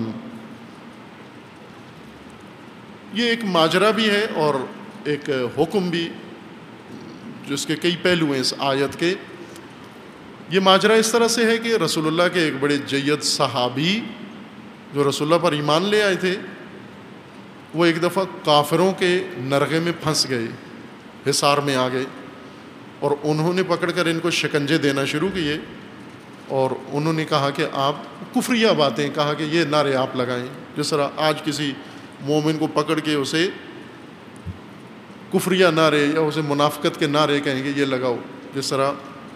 یہ ایک ماجرا بھی ہے اور ایک حکم بھی، جس کے کئی پہلو ہیں اس آیت کے۔ یہ ماجرا اس طرح سے ہے کہ رسول اللہ کے ایک بڑے جید صحابی جو رسول اللہ پر ایمان لے آئے تھے، وہ ایک دفعہ کافروں کے نرغے میں پھنس گئے، حصار میں آ گئے، اور انہوں نے پکڑ کر ان کو شکنجے دینا شروع کیے، اور انہوں نے کہا کہ آپ کفریہ باتیں، کہا کہ یہ نعرے آپ لگائیں، جس طرح آج کسی مومن کو پکڑ کے اسے کفریہ نعرے یا اسے منافقت کے نعرے کہیں گے یہ لگاؤ، جس طرح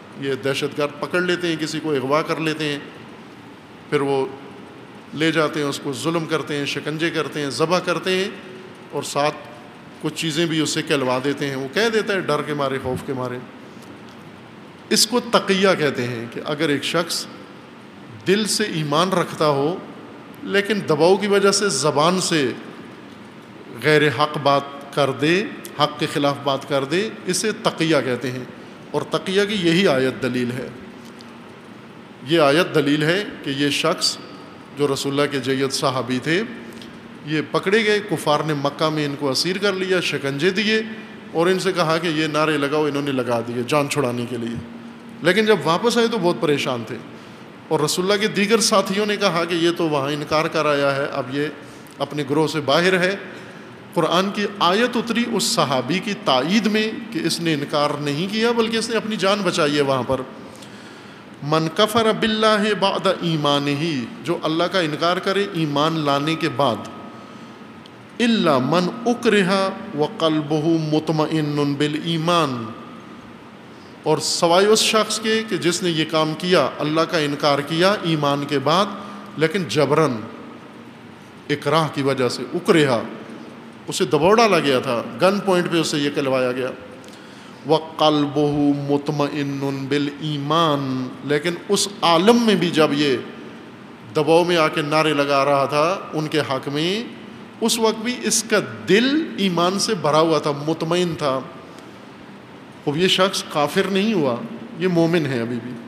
یہ دہشت گرد پکڑ لیتے ہیں، کسی کو اغوا کر لیتے ہیں، پھر وہ لے جاتے ہیں، اس کو ظلم کرتے ہیں، شکنجے کرتے ہیں، ذبح کرتے ہیں، اور ساتھ کچھ چیزیں بھی اس سے کہلوا دیتے ہیں۔ وہ کہہ دیتا ہے ڈر کے مارے، خوف کے مارے۔ اس کو تقیہ کہتے ہیں کہ اگر ایک شخص دل سے ایمان رکھتا ہو لیکن دباؤ کی وجہ سے زبان سے غیر حق بات کر دے، حق کے خلاف بات کر دے، اسے تقیہ کہتے ہیں۔ اور تقیہ کی یہی آیت دلیل ہے۔ یہ آیت دلیل ہے کہ یہ شخص جو رسول اللہ کے جید صحابی تھے، یہ پکڑے گئے، کفار نے مکہ میں ان کو اسیر کر لیا، شکنجے دیے، اور ان سے کہا کہ یہ نعرے لگاؤ، انہوں نے لگا دیے جان چھڑانے کے لیے۔ لیکن جب واپس آئے تو بہت پریشان تھے، اور رسول اللہ کے دیگر ساتھیوں نے کہا کہ یہ تو وہاں انکار کر آیا ہے، اب یہ اپنے گروہ سے باہر ہے۔ قرآن کی آیت اتری اس صحابی کی تائید میں کہ اس نے انکار نہیں کیا بلکہ اس نے اپنی جان بچائی ہے وہاں پر۔ من کفر باللہ بعد ایمانہ، جو اللہ کا انکار کرے ایمان لانے کے بعد، الا من اکرہ وقلبہ مطمئن بالایمان، اور سوائے اس شخص کے کہ جس نے یہ کام کیا، اللہ کا انکار کیا ایمان کے بعد لیکن جبرن، اکراہ کی وجہ سے، اکرہ، اسے دباؤ ڈالا گیا تھا، گن پوائنٹ پہ اسے یہ کہلوایا گیا، وَقَلْبُهُ مُطْمَئِنٌ بِالْإِيمَانِ، لیکن اس عالم میں بھی جب یہ دباؤ میں آ کے نعرے لگا رہا تھا ان کے حق میں، اس وقت بھی اس کا دل ایمان سے بھرا ہوا تھا، مطمئن تھا۔ اب یہ شخص کافر نہیں ہوا، یہ مومن ہے ابھی بھی۔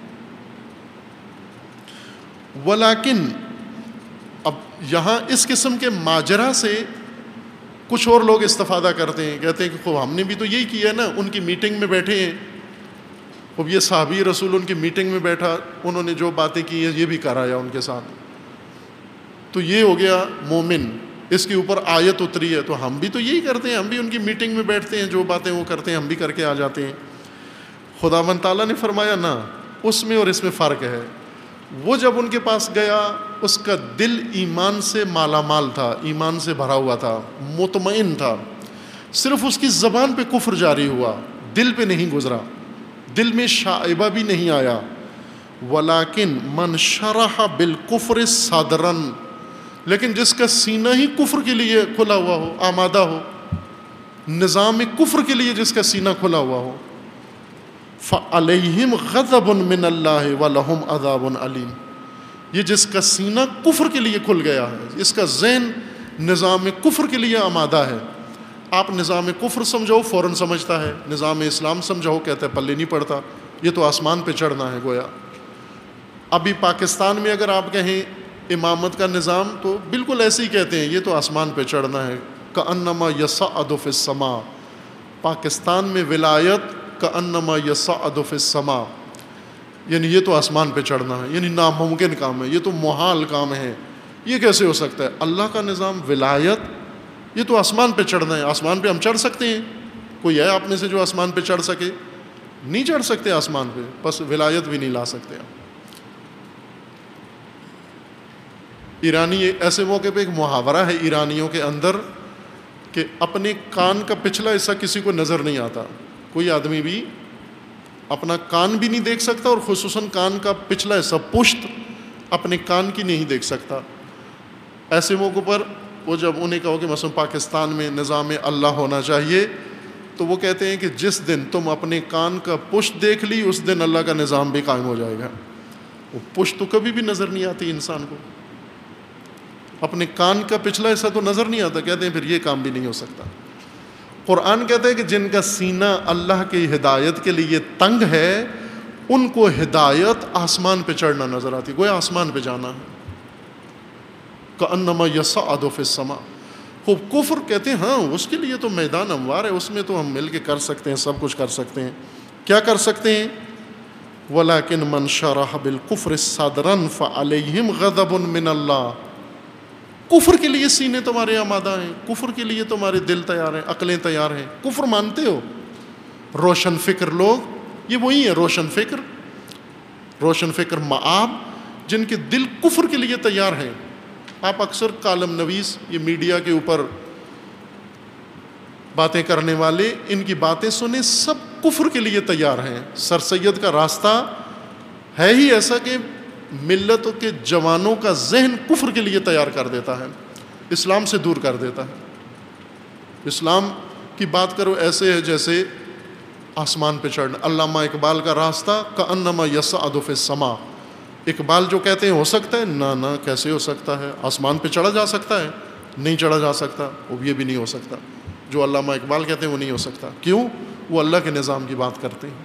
ولیکن اب یہاں اس قسم کے ماجرا سے کچھ اور لوگ استفادہ کرتے ہیں، کہتے ہیں کہ خوب ہم نے بھی تو یہی کیا ہے نا، ان کی میٹنگ میں بیٹھے ہیں، اب یہ صحابی رسول ان کی میٹنگ میں بیٹھا، انہوں نے جو باتیں کی ہیں یہ بھی کرایا ان کے ساتھ، تو یہ ہو گیا مومن، اس کے اوپر آیت اتری ہے تو ہم بھی تو یہی کرتے ہیں، ہم بھی ان کی میٹنگ میں بیٹھتے ہیں، جو باتیں وہ کرتے ہیں ہم بھی کر کے آ جاتے ہیں۔ خداوند تعالیٰ نے فرمایا نہ، اس میں اور اس میں فرق ہے۔ وہ جب ان کے پاس گیا اس کا دل ایمان سے مالا مال تھا، ایمان سے بھرا ہوا تھا، مطمئن تھا، صرف اس کی زبان پہ کفر جاری ہوا، دل پہ نہیں گزرا، دل میں شائبہ بھی نہیں آیا۔ ولیکن من شرح بالکفر صدرا، لیکن جس کا سینہ ہی کفر کے لیے کھلا ہوا ہو، آمادہ ہو، نظام کفر کے لیے جس کا سینہ کھلا ہوا ہو، فَعَلَيْهِمْ غَضَبٌ مِّنَ اللَّهِ وَلَهُمْ عَذَابٌ عَلِيمٌ، یہ جس کا سینہ کفر کے لیے کھل گیا ہے، اس کا ذہن نظام کفر کے لیے آمادہ ہے۔ آپ نظام کفر سمجھو فوراً سمجھتا ہے، نظام اسلام سمجھو کہتا ہے پلے نہیں پڑتا، یہ تو آسمان پہ چڑھنا ہے گویا۔ ابھی پاکستان میں اگر آپ کہیں امامت کا نظام تو بالکل ایسے ہی کہتے ہیں، یہ تو آسمان پہ چڑھنا ہے، کأنما یصعد فی السماء، پاکستان میں ولایت کأنما یصعد فی السماء، یعنی یہ تو آسمان پہ چڑھنا ہے، یعنی ناممکن کام ہے، یہ تو محال کام ہے، یہ کیسے ہو سکتا ہے؟ اللہ کا نظام ولایت، یہ تو آسمان پہ چڑھنا ہے، آسمان پہ ہم چڑھ سکتے ہیں؟ کوئی ہے آپ میں سے جو آسمان پہ چڑھ سکے؟ نہیں چڑھ سکتے آسمان پہ، بس ولایت بھی نہیں لا سکتے۔ ایرانی ایسے موقع پہ ایک محاورہ ہے ایرانیوں کے اندر کہ اپنے کان کا پچھلا حصہ کسی کو نظر نہیں آتا، کوئی آدمی بھی اپنا کان بھی نہیں دیکھ سکتا، اور خصوصاً کان کا پچھلا حصہ پشت اپنے کان کی نہیں دیکھ سکتا۔ ایسے موقع پر وہ جب انہیں کہو کہ مثلا پاکستان میں نظام اللہ ہونا چاہیے، تو وہ کہتے ہیں کہ جس دن تم اپنے کان کا پشت دیکھ لی اس دن اللہ کا نظام بھی قائم ہو جائے گا۔ وہ پشت تو کبھی بھی نظر نہیں آتی انسان کو، اپنے کان کا پچھلا حصہ تو نظر نہیں آتا، کہتے ہیں پھر یہ کام بھی نہیں ہو سکتا۔ قرآن کہتا ہے کہ جن کا سینہ اللہ کی ہدایت کے لیے تنگ ہے ان کو ہدایت آسمان پہ چڑھنا نظر آتی، گویا آسمان پہ جانا ہے، کأنما یصعد فی السماء۔ خوب کفر کہتے ہیں ہاں اس کے لیے تو میدان ہموار ہے، اس میں تو ہم مل کے کر سکتے ہیں، سب کچھ کر سکتے ہیں۔ کیا کر سکتے ہیں؟ ولیکن من شرح بالکفر صدرا فعلیہم غضب من اللہ، کفر کے لیے سینے تمہارے آمادہ ہیں، کفر کے لیے تمہارے دل تیار ہیں، عقلیں تیار ہیں، کفر مانتے ہو۔ روشن فکر لوگ یہ وہی ہیں، روشن فکر روشن فکر مآب، جن کے دل کفر کے لیے تیار ہیں۔ آپ اکثر کالم نویس، یہ میڈیا کے اوپر باتیں کرنے والے، ان کی باتیں سنیں، سب کفر کے لیے تیار ہیں. سر سید کا راستہ ہے ہی ایسا کہ ملتوں کے جوانوں کا ذہن کفر کے لیے تیار کر دیتا ہے, اسلام سے دور کر دیتا ہے. اسلام کی بات کرو ایسے ہے جیسے آسمان پہ چڑھنا. علامہ اقبال کا راستہ کأنما یصعد فی السماء. اقبال جو کہتے ہیں ہو سکتا ہے, نہ نہ کیسے ہو سکتا ہے, آسمان پہ چڑھا جا سکتا ہے, نہیں چڑھا جا سکتا, وہ یہ بھی نہیں ہو سکتا. جو علامہ اقبال کہتے ہیں وہ نہیں ہو سکتا. کیوں؟ وہ اللہ کے نظام کی بات کرتے ہیں.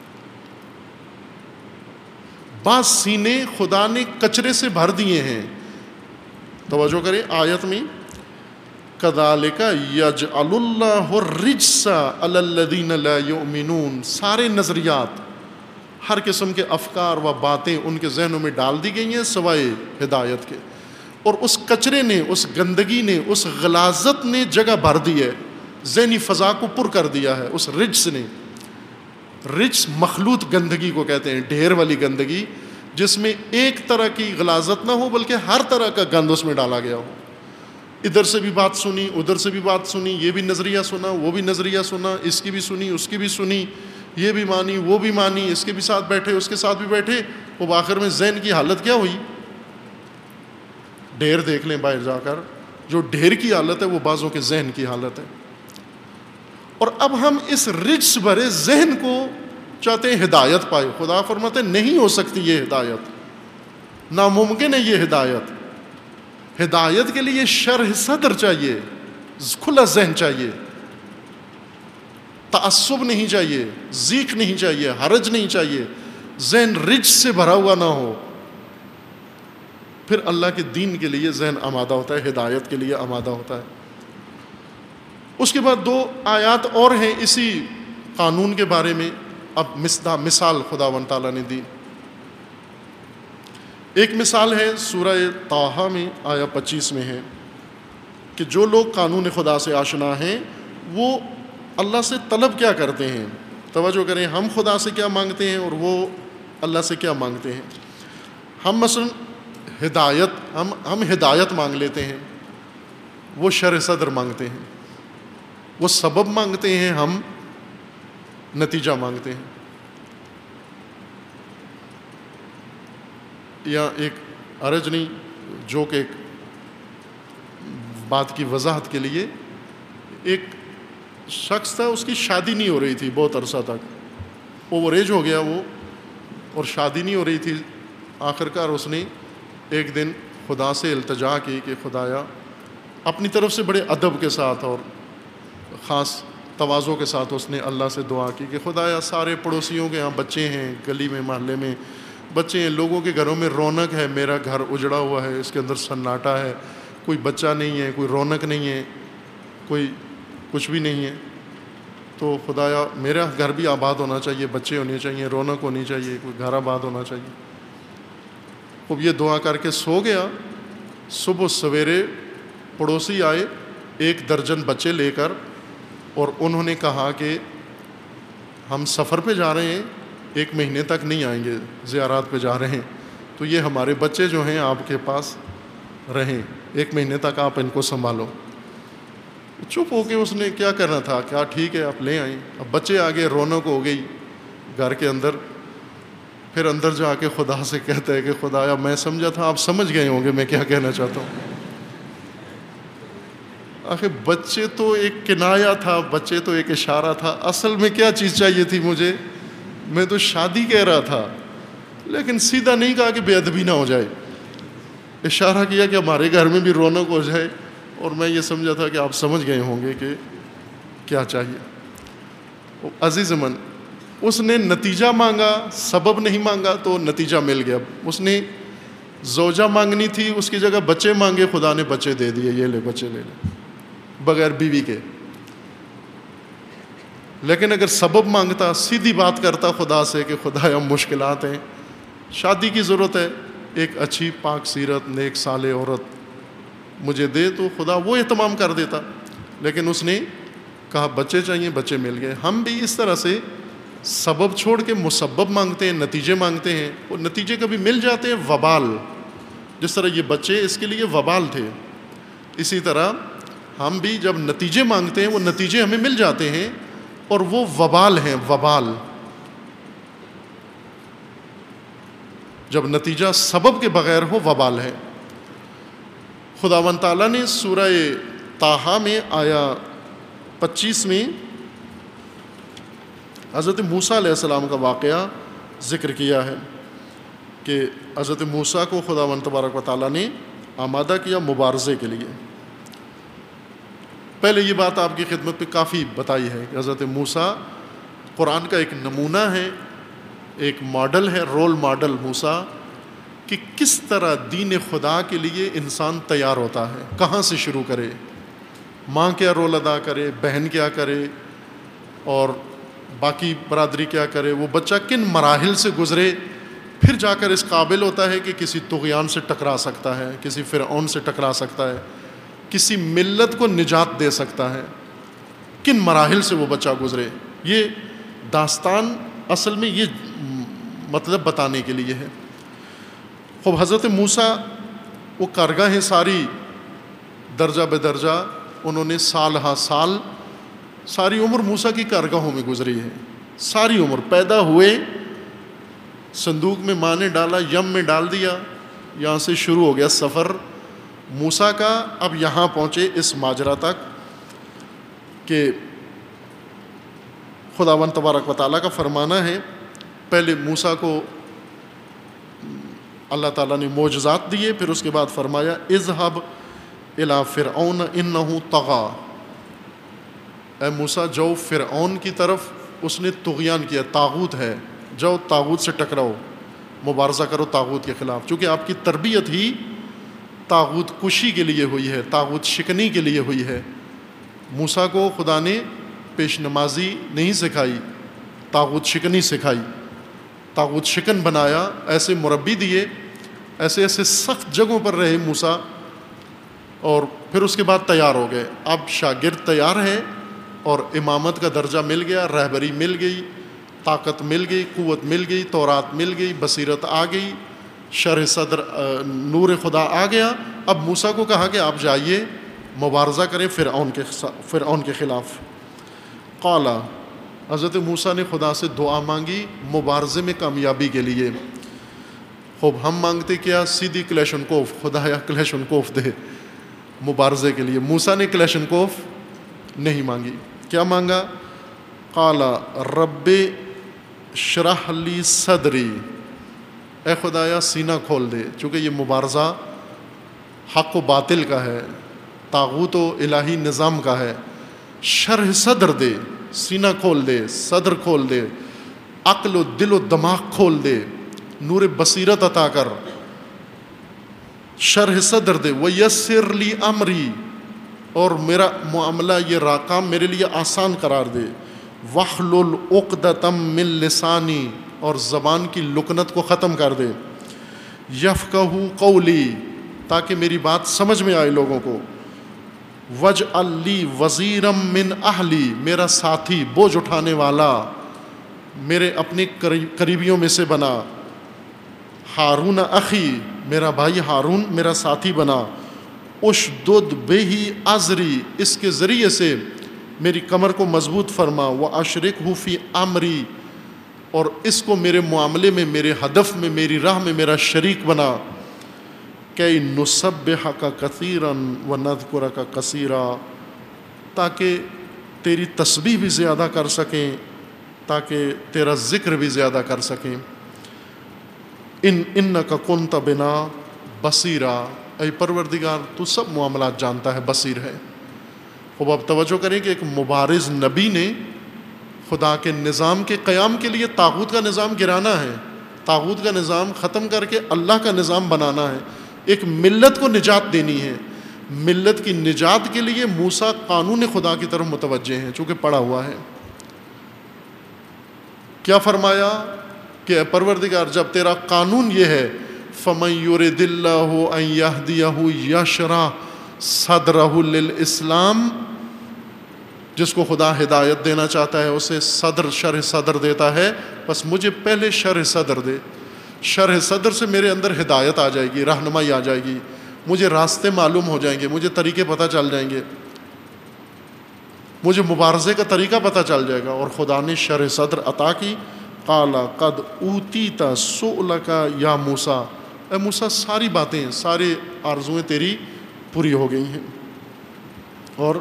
بعض سینے خدا نے کچرے سے بھر دیے ہیں. توجہ کریں آیت میں, کذالک یجعل اللہ الرجس علی الذین لا یؤمنون. سارے نظریات, ہر قسم کے افکار و باتیں ان کے ذہنوں میں ڈال دی گئی ہیں سوائے ہدایت کے. اور اس کچرے نے, اس گندگی نے, اس غلاظت نے جگہ بھر دی ہے, ذہنی فضا کو پر کر دیا ہے اس رجس نے. رجس مخلوط گندگی کو کہتے ہیں, ڈھیر والی گندگی جس میں ایک طرح کی غلاظت نہ ہو بلکہ ہر طرح کا گند اس میں ڈالا گیا ہو. ادھر سے بھی بات سنی, ادھر سے بھی بات سنی, یہ بھی نظریہ سنا, وہ بھی نظریہ سنا, اس کی بھی سنی, اس کی بھی سنی, یہ بھی مانی, وہ بھی مانی, اس کے بھی ساتھ بیٹھے, اس کے ساتھ بھی بیٹھے. وہ آخر میں ذہن کی حالت کیا ہوئی؟ ڈھیر دیکھ لیں باہر جا کر, جو ڈھیر کی حالت ہے وہ بعضوں کے ذہن کی حالت ہے. اور اب ہم اس رجس بھرے ذہن کو چاہتے ہیں ہدایت پائے. خدا فرماتے ہیں نہیں ہو سکتی یہ ہدایت, ناممکن ہے یہ ہدایت. ہدایت کے لیے شرح صدر چاہیے, کھلا ذہن چاہیے, تعصب نہیں چاہیے, ضیق نہیں چاہیے, حرج نہیں چاہیے, ذہن رجس سے بھرا ہوا نہ ہو. پھر اللہ کے دین کے لیے ذہن آمادہ ہوتا ہے, ہدایت کے لیے آمادہ ہوتا ہے. اس کے بعد دو آیات اور ہیں اسی قانون کے بارے میں. اب مثال خداوند تعالیٰ نے دی. ایک مثال ہے سورہ طٰہٰ میں آیا پچیس میں ہے کہ جو لوگ قانون خدا سے آشنا ہیں وہ اللہ سے طلب کیا کرتے ہیں. توجہ کریں, ہم خدا سے کیا مانگتے ہیں اور وہ اللہ سے کیا مانگتے ہیں. ہم مثلا ہدایت ہم ہم ہدایت مانگ لیتے ہیں, وہ شرح صدر مانگتے ہیں. وہ سبب مانگتے ہیں, ہم نتیجہ مانگتے ہیں. یا ایک عرض نہیں, جو کہ ایک بات کی وضاحت کے لیے, ایک شخص تھا, اس کی شادی نہیں ہو رہی تھی بہت عرصہ تک, اوور ایج ہو گیا وہ, اور شادی نہیں ہو رہی تھی. آخرکار اس نے ایک دن خدا سے التجا کی کہ خدایا, اپنی طرف سے بڑے ادب کے ساتھ اور خاص تواضع کے ساتھ اس نے اللہ سے دعا کی کہ خدایا سارے پڑوسیوں کے یہاں بچے ہیں, گلی میں محلے میں بچے ہیں, لوگوں کے گھروں میں رونق ہے, میرا گھر اجڑا ہوا ہے, اس کے اندر سناٹا ہے, کوئی بچہ نہیں ہے, کوئی رونق نہیں ہے, کوئی کچھ بھی نہیں ہے. تو خدایا میرا گھر بھی آباد ہونا چاہیے, بچے ہونے چاہیے, رونق ہونی چاہیے, کوئی گھر آباد ہونا چاہیے. اب یہ دعا کر کے سو گیا. صبح سویرے پڑوسی آئے ایک درجن بچے لے کر, اور انہوں نے کہا کہ ہم سفر پہ جا رہے ہیں, ایک مہینے تک نہیں آئیں گے, زیارات پہ جا رہے ہیں, تو یہ ہمارے بچے جو ہیں آپ کے پاس رہیں, ایک مہینے تک آپ ان کو سنبھالو. چپ ہو کے اس نے کیا کرنا تھا, کیا ٹھیک ہے آپ لے آئیں. اب بچے آگے, رونق ہو گئی گھر کے اندر. پھر اندر جا کے خدا سے کہتا ہے کہ خدایا میں سمجھا تھا آپ سمجھ گئے ہوں گے میں کیا کہنا چاہتا ہوں. آخر بچے تو ایک کنایا تھا, بچے تو ایک اشارہ تھا, اصل میں کیا چیز چاہیے تھی مجھے, میں تو شادی کہہ رہا تھا, لیکن سیدھا نہیں کہا کہ بے ادبی نہ ہو جائے, اشارہ کیا کہ ہمارے گھر میں بھی رونق ہو جائے, اور میں یہ سمجھا تھا کہ آپ سمجھ گئے ہوں گے کہ کیا چاہیے. عزیز من, اس نے نتیجہ مانگا, سبب نہیں مانگا, تو نتیجہ مل گیا. اس نے زوجہ مانگنی تھی, اس کی جگہ بچے مانگے, خدا نے بچے دے دیے, یہ لے بچے لے لے, بغیر بیوی کے. لیکن اگر سبب مانگتا, سیدھی بات کرتا خدا سے کہ خدایا مشکلات ہیں, شادی کی ضرورت ہے, ایک اچھی پاک سیرت نیک صالح عورت مجھے دے, تو خدا وہ اہتمام کر دیتا. لیکن اس نے کہا بچے چاہیے, بچے مل گئے. ہم بھی اس طرح سے سبب چھوڑ کے مسبب مانگتے ہیں, نتیجے مانگتے ہیں, اور نتیجے کبھی مل جاتے ہیں وبال. جس طرح یہ بچے اس کے لیے وبال تھے, اسی طرح ہم بھی جب نتیجے مانگتے ہیں وہ نتیجے ہمیں مل جاتے ہیں, اور وہ وبال ہیں، وبال جب نتیجہ سبب کے بغیر ہو وبال ہے۔ خداوند تعالیٰ نے سورہ طٰہٰ میں آیا پچیس میں حضرت موسیٰ علیہ السلام کا واقعہ ذکر کیا ہے کہ حضرت موسیٰ کو خداوند تبارک و تعالیٰ نے آمادہ کیا مبارزے کے لیے۔ پہلے یہ بات آپ کی خدمت پہ کافی بتائی ہے کہ حضرت موسیٰ قرآن کا ایک نمونہ ہے، ایک ماڈل ہے، رول ماڈل موسیٰ، کہ کس طرح دین خدا کے لیے انسان تیار ہوتا ہے، کہاں سے شروع کرے، ماں کیا رول ادا کرے، بہن کیا کرے اور باقی برادری کیا کرے، وہ بچہ کن مراحل سے گزرے، پھر جا کر اس قابل ہوتا ہے کہ کسی طغیان سے ٹکرا سکتا ہے، کسی فرعون سے ٹکرا سکتا ہے، کسی ملت کو نجات دے سکتا ہے، کن مراحل سے وہ بچہ گزرے۔ یہ داستان اصل میں یہ مطلب بتانے کے لیے ہے۔ خوب حضرت موسیٰ وہ کارگاہیں ساری درجہ بدرجہ انہوں نے سال ہا سال ساری عمر موسیٰ کی کارگاہوں میں گزری ہے، ساری عمر پیدا ہوئے صندوق میں ماں نے ڈالا، یم میں ڈال دیا، یہاں سے شروع ہو گیا سفر موسیٰ کا۔ اب یہاں پہنچے اس ماجرا تک کہ خداوند تبارک و تعالیٰ کا فرمانا ہے، پہلے موسیٰ کو اللہ تعالیٰ نے معجزات دیے، پھر اس کے بعد فرمایا اذهب الی فرعون انہ طغی، اے موسیٰ جاؤ فرعون کی طرف، اس نے طغیان کیا، طاغوت ہے، جاؤ طاغوت سے ٹکراؤ، مبارزہ کرو طاغوت کے خلاف، چونکہ آپ کی تربیت ہی طاغوت کشی کے لیے ہوئی ہے، طاغوت شکنی کے لیے ہوئی ہے۔ موسیٰ کو خدا نے پیش نمازی نہیں سکھائی، طاغوت شکنی سکھائی، طاغوت شکن بنایا، ایسے مربی دیے، ایسے ایسے سخت جگہوں پر رہے موسیٰ، اور پھر اس کے بعد تیار ہو گئے۔ اب شاگرد تیار ہے اور امامت کا درجہ مل گیا، رہبری مل گئی، طاقت مل گئی، قوت مل گئی، تورات مل گئی، بصیرت آ گئی، شرح صدر نور خدا آ گیا۔ اب موسیٰ کو کہا کہ آپ جائیے مبارزہ کریں فرعون کے فرعون کے خلاف۔ قال، حضرت موسیٰ نے خدا سے دعا مانگی مبارزے میں کامیابی کے لیے۔ خوب ہم مانگتے کیا؟ سیدھی کلیشنکوف، خدایا کلیشنکوف دے مبارزے کے لیے۔ موسیٰ نے کلیشنکوف نہیں مانگی، کیا مانگا؟ قال رب اشرح لی صدری، اے خدایا سینہ کھول دے، چونکہ یہ مبارزہ حق و باطل کا ہے، طاغوت و الہی نظام کا ہے، شرح صدر دے، سینہ کھول دے، صدر کھول دے، عقل و دل و دماغ کھول دے، نور بصیرت عطا کر، شرح صدر دے، ویسر لی امری، اور میرا معاملہ یہ کام میرے لیے آسان قرار دے، واحلل عقدۃ من لسانی، اور زبان کی لکنت کو ختم کر دے، یفقہوا قولی، تاکہ میری بات سمجھ میں آئے لوگوں کو، وجعل لی وزیرا من اہلی، میرا ساتھی بوجھ اٹھانے والا میرے اپنے قریبیوں میں سے بنا، ہارون اخی، میرا بھائی ہارون میرا ساتھی بنا، اشدد بہ ازری، اس کے ذریعے سے میری کمر کو مضبوط فرما، واشرکہ فی امری، اور اس کو میرے معاملے میں، میرے ہدف میں، میری راہ میں میرا شریک بنا، کہ نسبحک کثیرا ونذکرک کثیرا، تاکہ تیری تسبیح بھی زیادہ کر سکیں، تاکہ تیرا ذکر بھی زیادہ کر سکیں۔ ان انک کنت بنا بصیرا، اے پروردگار تو سب معاملات جانتا ہے، بصیر ہے۔ خوب اب توجہ کریں کہ ایک مبارز نبی نے خدا کے نظام کے قیام کے لیے طاغوت کا نظام گرانا ہے، طاغوت کا نظام ختم کر کے اللہ کا نظام بنانا ہے، ایک ملت کو نجات دینی ہے۔ ملت کی نجات کے لیے موسیٰ قانون خدا کی طرف متوجہ ہیں، چونکہ پڑھا ہوا ہے۔ کیا فرمایا کہ اے پروردگار جب تیرا قانون یہ ہے، فَمَن يُرِدِ اللَّهُ أَن يَهْدِيَهُ يَشْرَحْ صَدْرَهُ لِلْإِسْلَامِ، جس کو خدا ہدایت دینا چاہتا ہے اسے صدر شرح صدر دیتا ہے، بس مجھے پہلے شرح صدر دے، شرح صدر سے میرے اندر ہدایت آ جائے گی، رہنمائی آ جائے گی، مجھے راستے معلوم ہو جائیں گے، مجھے طریقے پتہ چل جائیں گے۔ مجھے مبارزے کا طریقہ پتہ چل جائے گا. اور خدا نے شرح صدر عطا کی. قال قد اوتیت سؤلک یا موسیٰ، اے موسیٰ ساری باتیں، سارے آرزویں تیری پوری ہو گئی ہیں. اور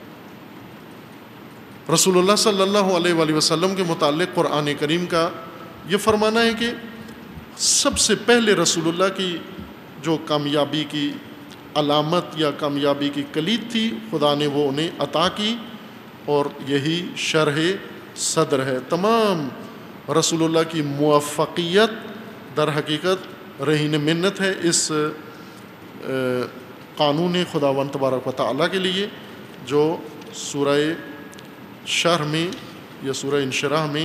رسول اللہ صلی اللہ علیہ وآلہ وسلم کے متعلق قرآن کریم کا یہ فرمانا ہے کہ سب سے پہلے رسول اللہ کی جو کامیابی کی علامت یا کامیابی کی کلید تھی، خدا نے وہ انہیں عطا کی، اور یہی شرح صدر ہے. تمام رسول اللہ کی موفقیت در حقیقت رہین منت ہے اس قانون خداوند تبارک و تعالیٰ کے لیے جو سورہ شرح میں یا سورہ انشراح میں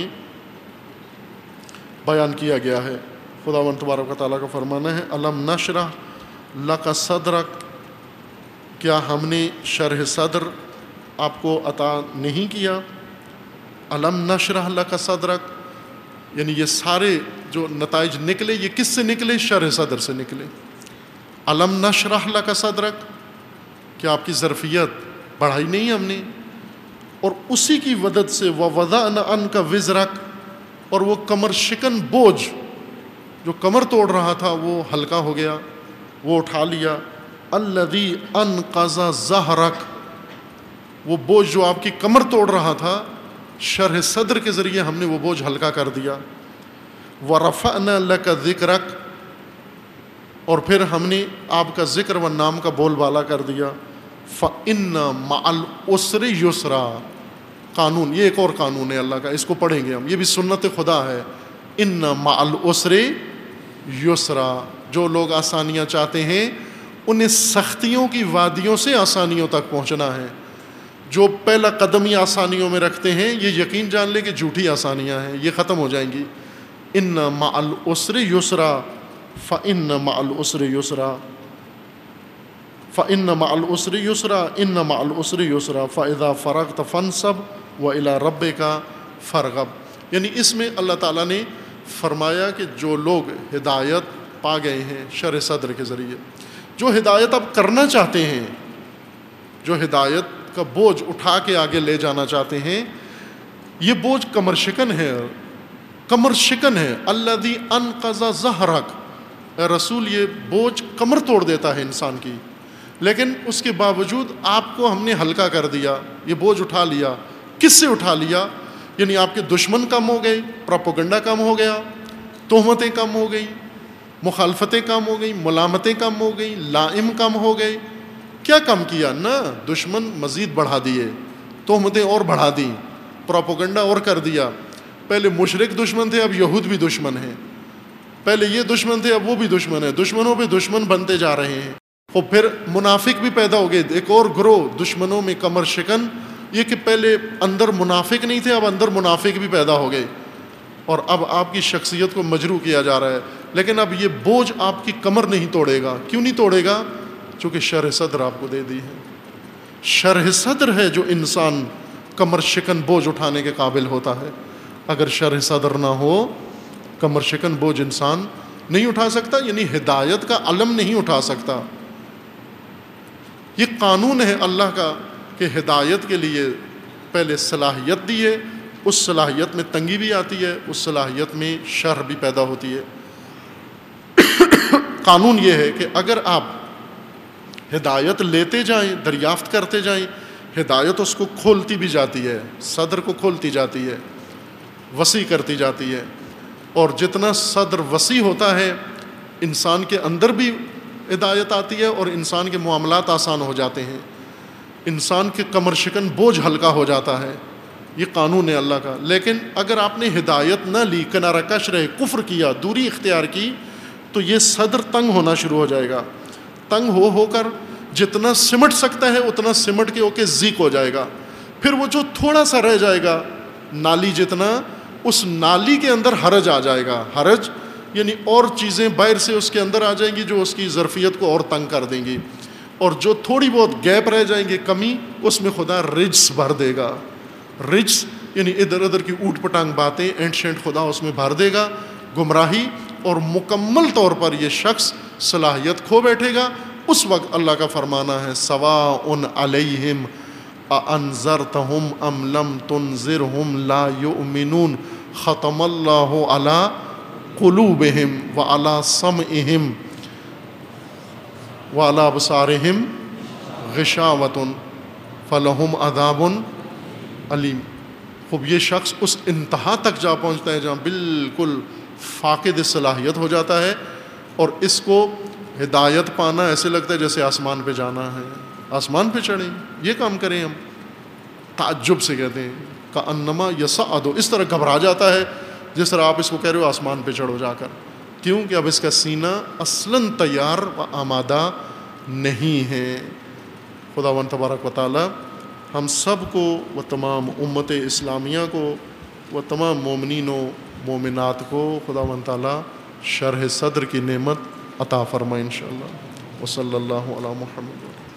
بیان کیا گیا ہے. خداوند تبارک و تعالیٰ کا فرمانا ہے الم نشرح لک صدرک، کیا ہم نے شرح صدر آپ کو عطا نہیں کیا؟ الم نشرح لک صدرک، یعنی یہ سارے جو نتائج نکلے یہ کس سے نکلے؟ شرح صدر سے نکلے. الم نشرح لک صدرک، کیا آپ کی ظرفیت بڑھائی نہیں ہم نے؟ اور اسی کی مدد سے ووضعنا عنک وزرک، اور وہ کمر شکن بوجھ جو کمر توڑ رہا تھا وہ ہلکا ہو گیا، وہ اٹھا لیا. الذی انقض ظہرک، وہ بوجھ جو آپ کی کمر توڑ رہا تھا شرح صدر کے ذریعے ہم نے وہ بوجھ ہلکا کر دیا. ورفعنا لک ذکرک، اور پھر ہم نے آپ کا ذکر و نام کا بول بالا کر دیا. فَإِنَّ مَعَ الْعُسْرِ يُسْرًا، قانون، یہ ایک اور قانون ہے اللہ کا، اس کو پڑھیں گے ہم، یہ بھی سنت خدا ہے. ان مع العسر یسرا، جو لوگ آسانیاں چاہتے ہیں انہیں سختیوں کی وادیوں سے آسانیوں تک پہنچنا ہے. جو پہلا قدم ہی آسانیوں میں رکھتے ہیں یہ یقین جان لے کہ جھوٹی آسانیاں ہیں، یہ ختم ہو جائیں گی. ان مع العسر یسرا فإن مع العسر یسرا فإن مع العسر یسرا ان مع العسر یسرا فإذا فرغت فانصب وإلى ربك فارغب. یعنی اس میں اللہ تعالیٰ نے فرمایا کہ جو لوگ ہدایت پا گئے ہیں شرح صدر کے ذریعے، جو ہدایت اب کرنا چاہتے ہیں، جو ہدایت کا بوجھ اٹھا کے آگے لے جانا چاہتے ہیں، یہ بوجھ کمر شکن ہے، کمر شکن ہے. الذی انقض ظہرک، اے رسول یہ بوجھ کمر توڑ دیتا ہے انسان کی، لیکن اس کے باوجود آپ کو ہم نے ہلکا کر دیا، یہ بوجھ اٹھا لیا. کس سے اٹھا لیا؟ یعنی آپ کے دشمن کم ہو گئے، پروپیگنڈا کم ہو گیا، تہمتیں کم ہو گئی، مخالفتیں کم ہو گئی، ملامتیں کم ہو گئی، لائم کم ہو گئے. کیا کم کیا؟ نہ دشمن مزید بڑھا دیے، تہمتیں اور بڑھا دیں، پروپیگنڈا اور کر دیا. پہلے مشرک دشمن تھے، اب یہود بھی دشمن ہیں. پہلے یہ دشمن تھے، اب وہ بھی دشمن ہیں. دشمنوں پہ دشمن بنتے جا رہے ہیں. اور پھر منافق بھی پیدا ہو گئے، ایک اور گروہ دشمنوں میں کمر شکن. یہ کہ پہلے اندر منافق نہیں تھے، اب اندر منافق بھی پیدا ہو گئے، اور اب آپ کی شخصیت کو مجروح کیا جا رہا ہے. لیکن اب یہ بوجھ آپ کی کمر نہیں توڑے گا. کیوں نہیں توڑے گا؟ چونکہ شرح صدر آپ کو دے دی ہے. شرح صدر ہے جو انسان کمر شکن بوجھ اٹھانے کے قابل ہوتا ہے. اگر شرح صدر نہ ہو کمر شکن بوجھ انسان نہیں اٹھا سکتا، یعنی ہدایت کا علم نہیں اٹھا سکتا. یہ قانون ہے اللہ کا کہ ہدایت کے لیے پہلے صلاحیت دی ہے، اس صلاحیت میں تنگی بھی آتی ہے، اس صلاحیت میں شر بھی پیدا ہوتی ہے. قانون یہ ہے کہ اگر آپ ہدایت لیتے جائیں، دریافت کرتے جائیں، ہدایت اس کو کھولتی بھی جاتی ہے، صدر کو کھولتی جاتی ہے، وسیع کرتی جاتی ہے. اور جتنا صدر وسیع ہوتا ہے انسان کے اندر بھی ہدایت آتی ہے اور انسان کے معاملات آسان ہو جاتے ہیں، انسان کے کمر شکن بوجھ ہلکا ہو جاتا ہے. یہ قانون ہے اللہ کا. لیکن اگر آپ نے ہدایت نہ لی، کنارہ کش رہے، کفر کیا، دوری اختیار کی، تو یہ صدر تنگ ہونا شروع ہو جائے گا. تنگ ہو ہو کر جتنا سمٹ سکتا ہے اتنا سمٹ کے ہو کے زیک ہو جائے گا. پھر وہ جو تھوڑا سا رہ جائے گا، نالی جتنا، اس نالی کے اندر حرج آ جائے گا. حرج یعنی اور چیزیں باہر سے اس کے اندر آ جائیں گی جو اس کی ظرفیت کو اور تنگ کر دیں گی. اور جو تھوڑی بہت گیپ رہ جائیں گے، کمی، اس میں خدا رجس بھر دے گا. رجس یعنی ادھر ادھر کی اوٹ پٹانگ باتیں، اینشنٹ خدا اس میں بھر دے گا، گمراہی، اور مکمل طور پر یہ شخص صلاحیت کھو بیٹھے گا. اس وقت اللہ کا فرمانا ہے سواء علیہم اَأَنذَرْتَهُمْ أَمْ لَمْ تُنذِرْهُمْ لَا يُؤْمِنُونَ ختم اللہ علی قلوبہم وعلی سمعہم وعلی ابصارہم غشاوۃ فلہم عذاب علیم۔ خوب یہ شخص اس انتہا تک جا پہنچتا ہے جہاں بالکل فاقد صلاحیت ہو جاتا ہے، اور اس کو ہدایت پانا ایسے لگتا ہے جیسے آسمان پہ جانا ہے، آسمان پہ چڑھیں، یہ کام کریں ہم، تعجب سے کہتے ہیں کأنما یصعد، اس طرح گھبرا جاتا ہے جس طرح آپ اس کو کہہ رہے ہو آسمان پہ چڑھو جا کر، کیوں کہ اب اس کا سینہ اصلاً تیار و آمادہ نہیں ہے۔ خداوند تبارک و تعالی ہم سب کو و تمام امت اسلامیہ کو و تمام مومنین و مومنات کو خداوند تعالی شرح صدر کی نعمت عطا فرمائے انشاءاللہ۔ وصلی اللہ علی محمد۔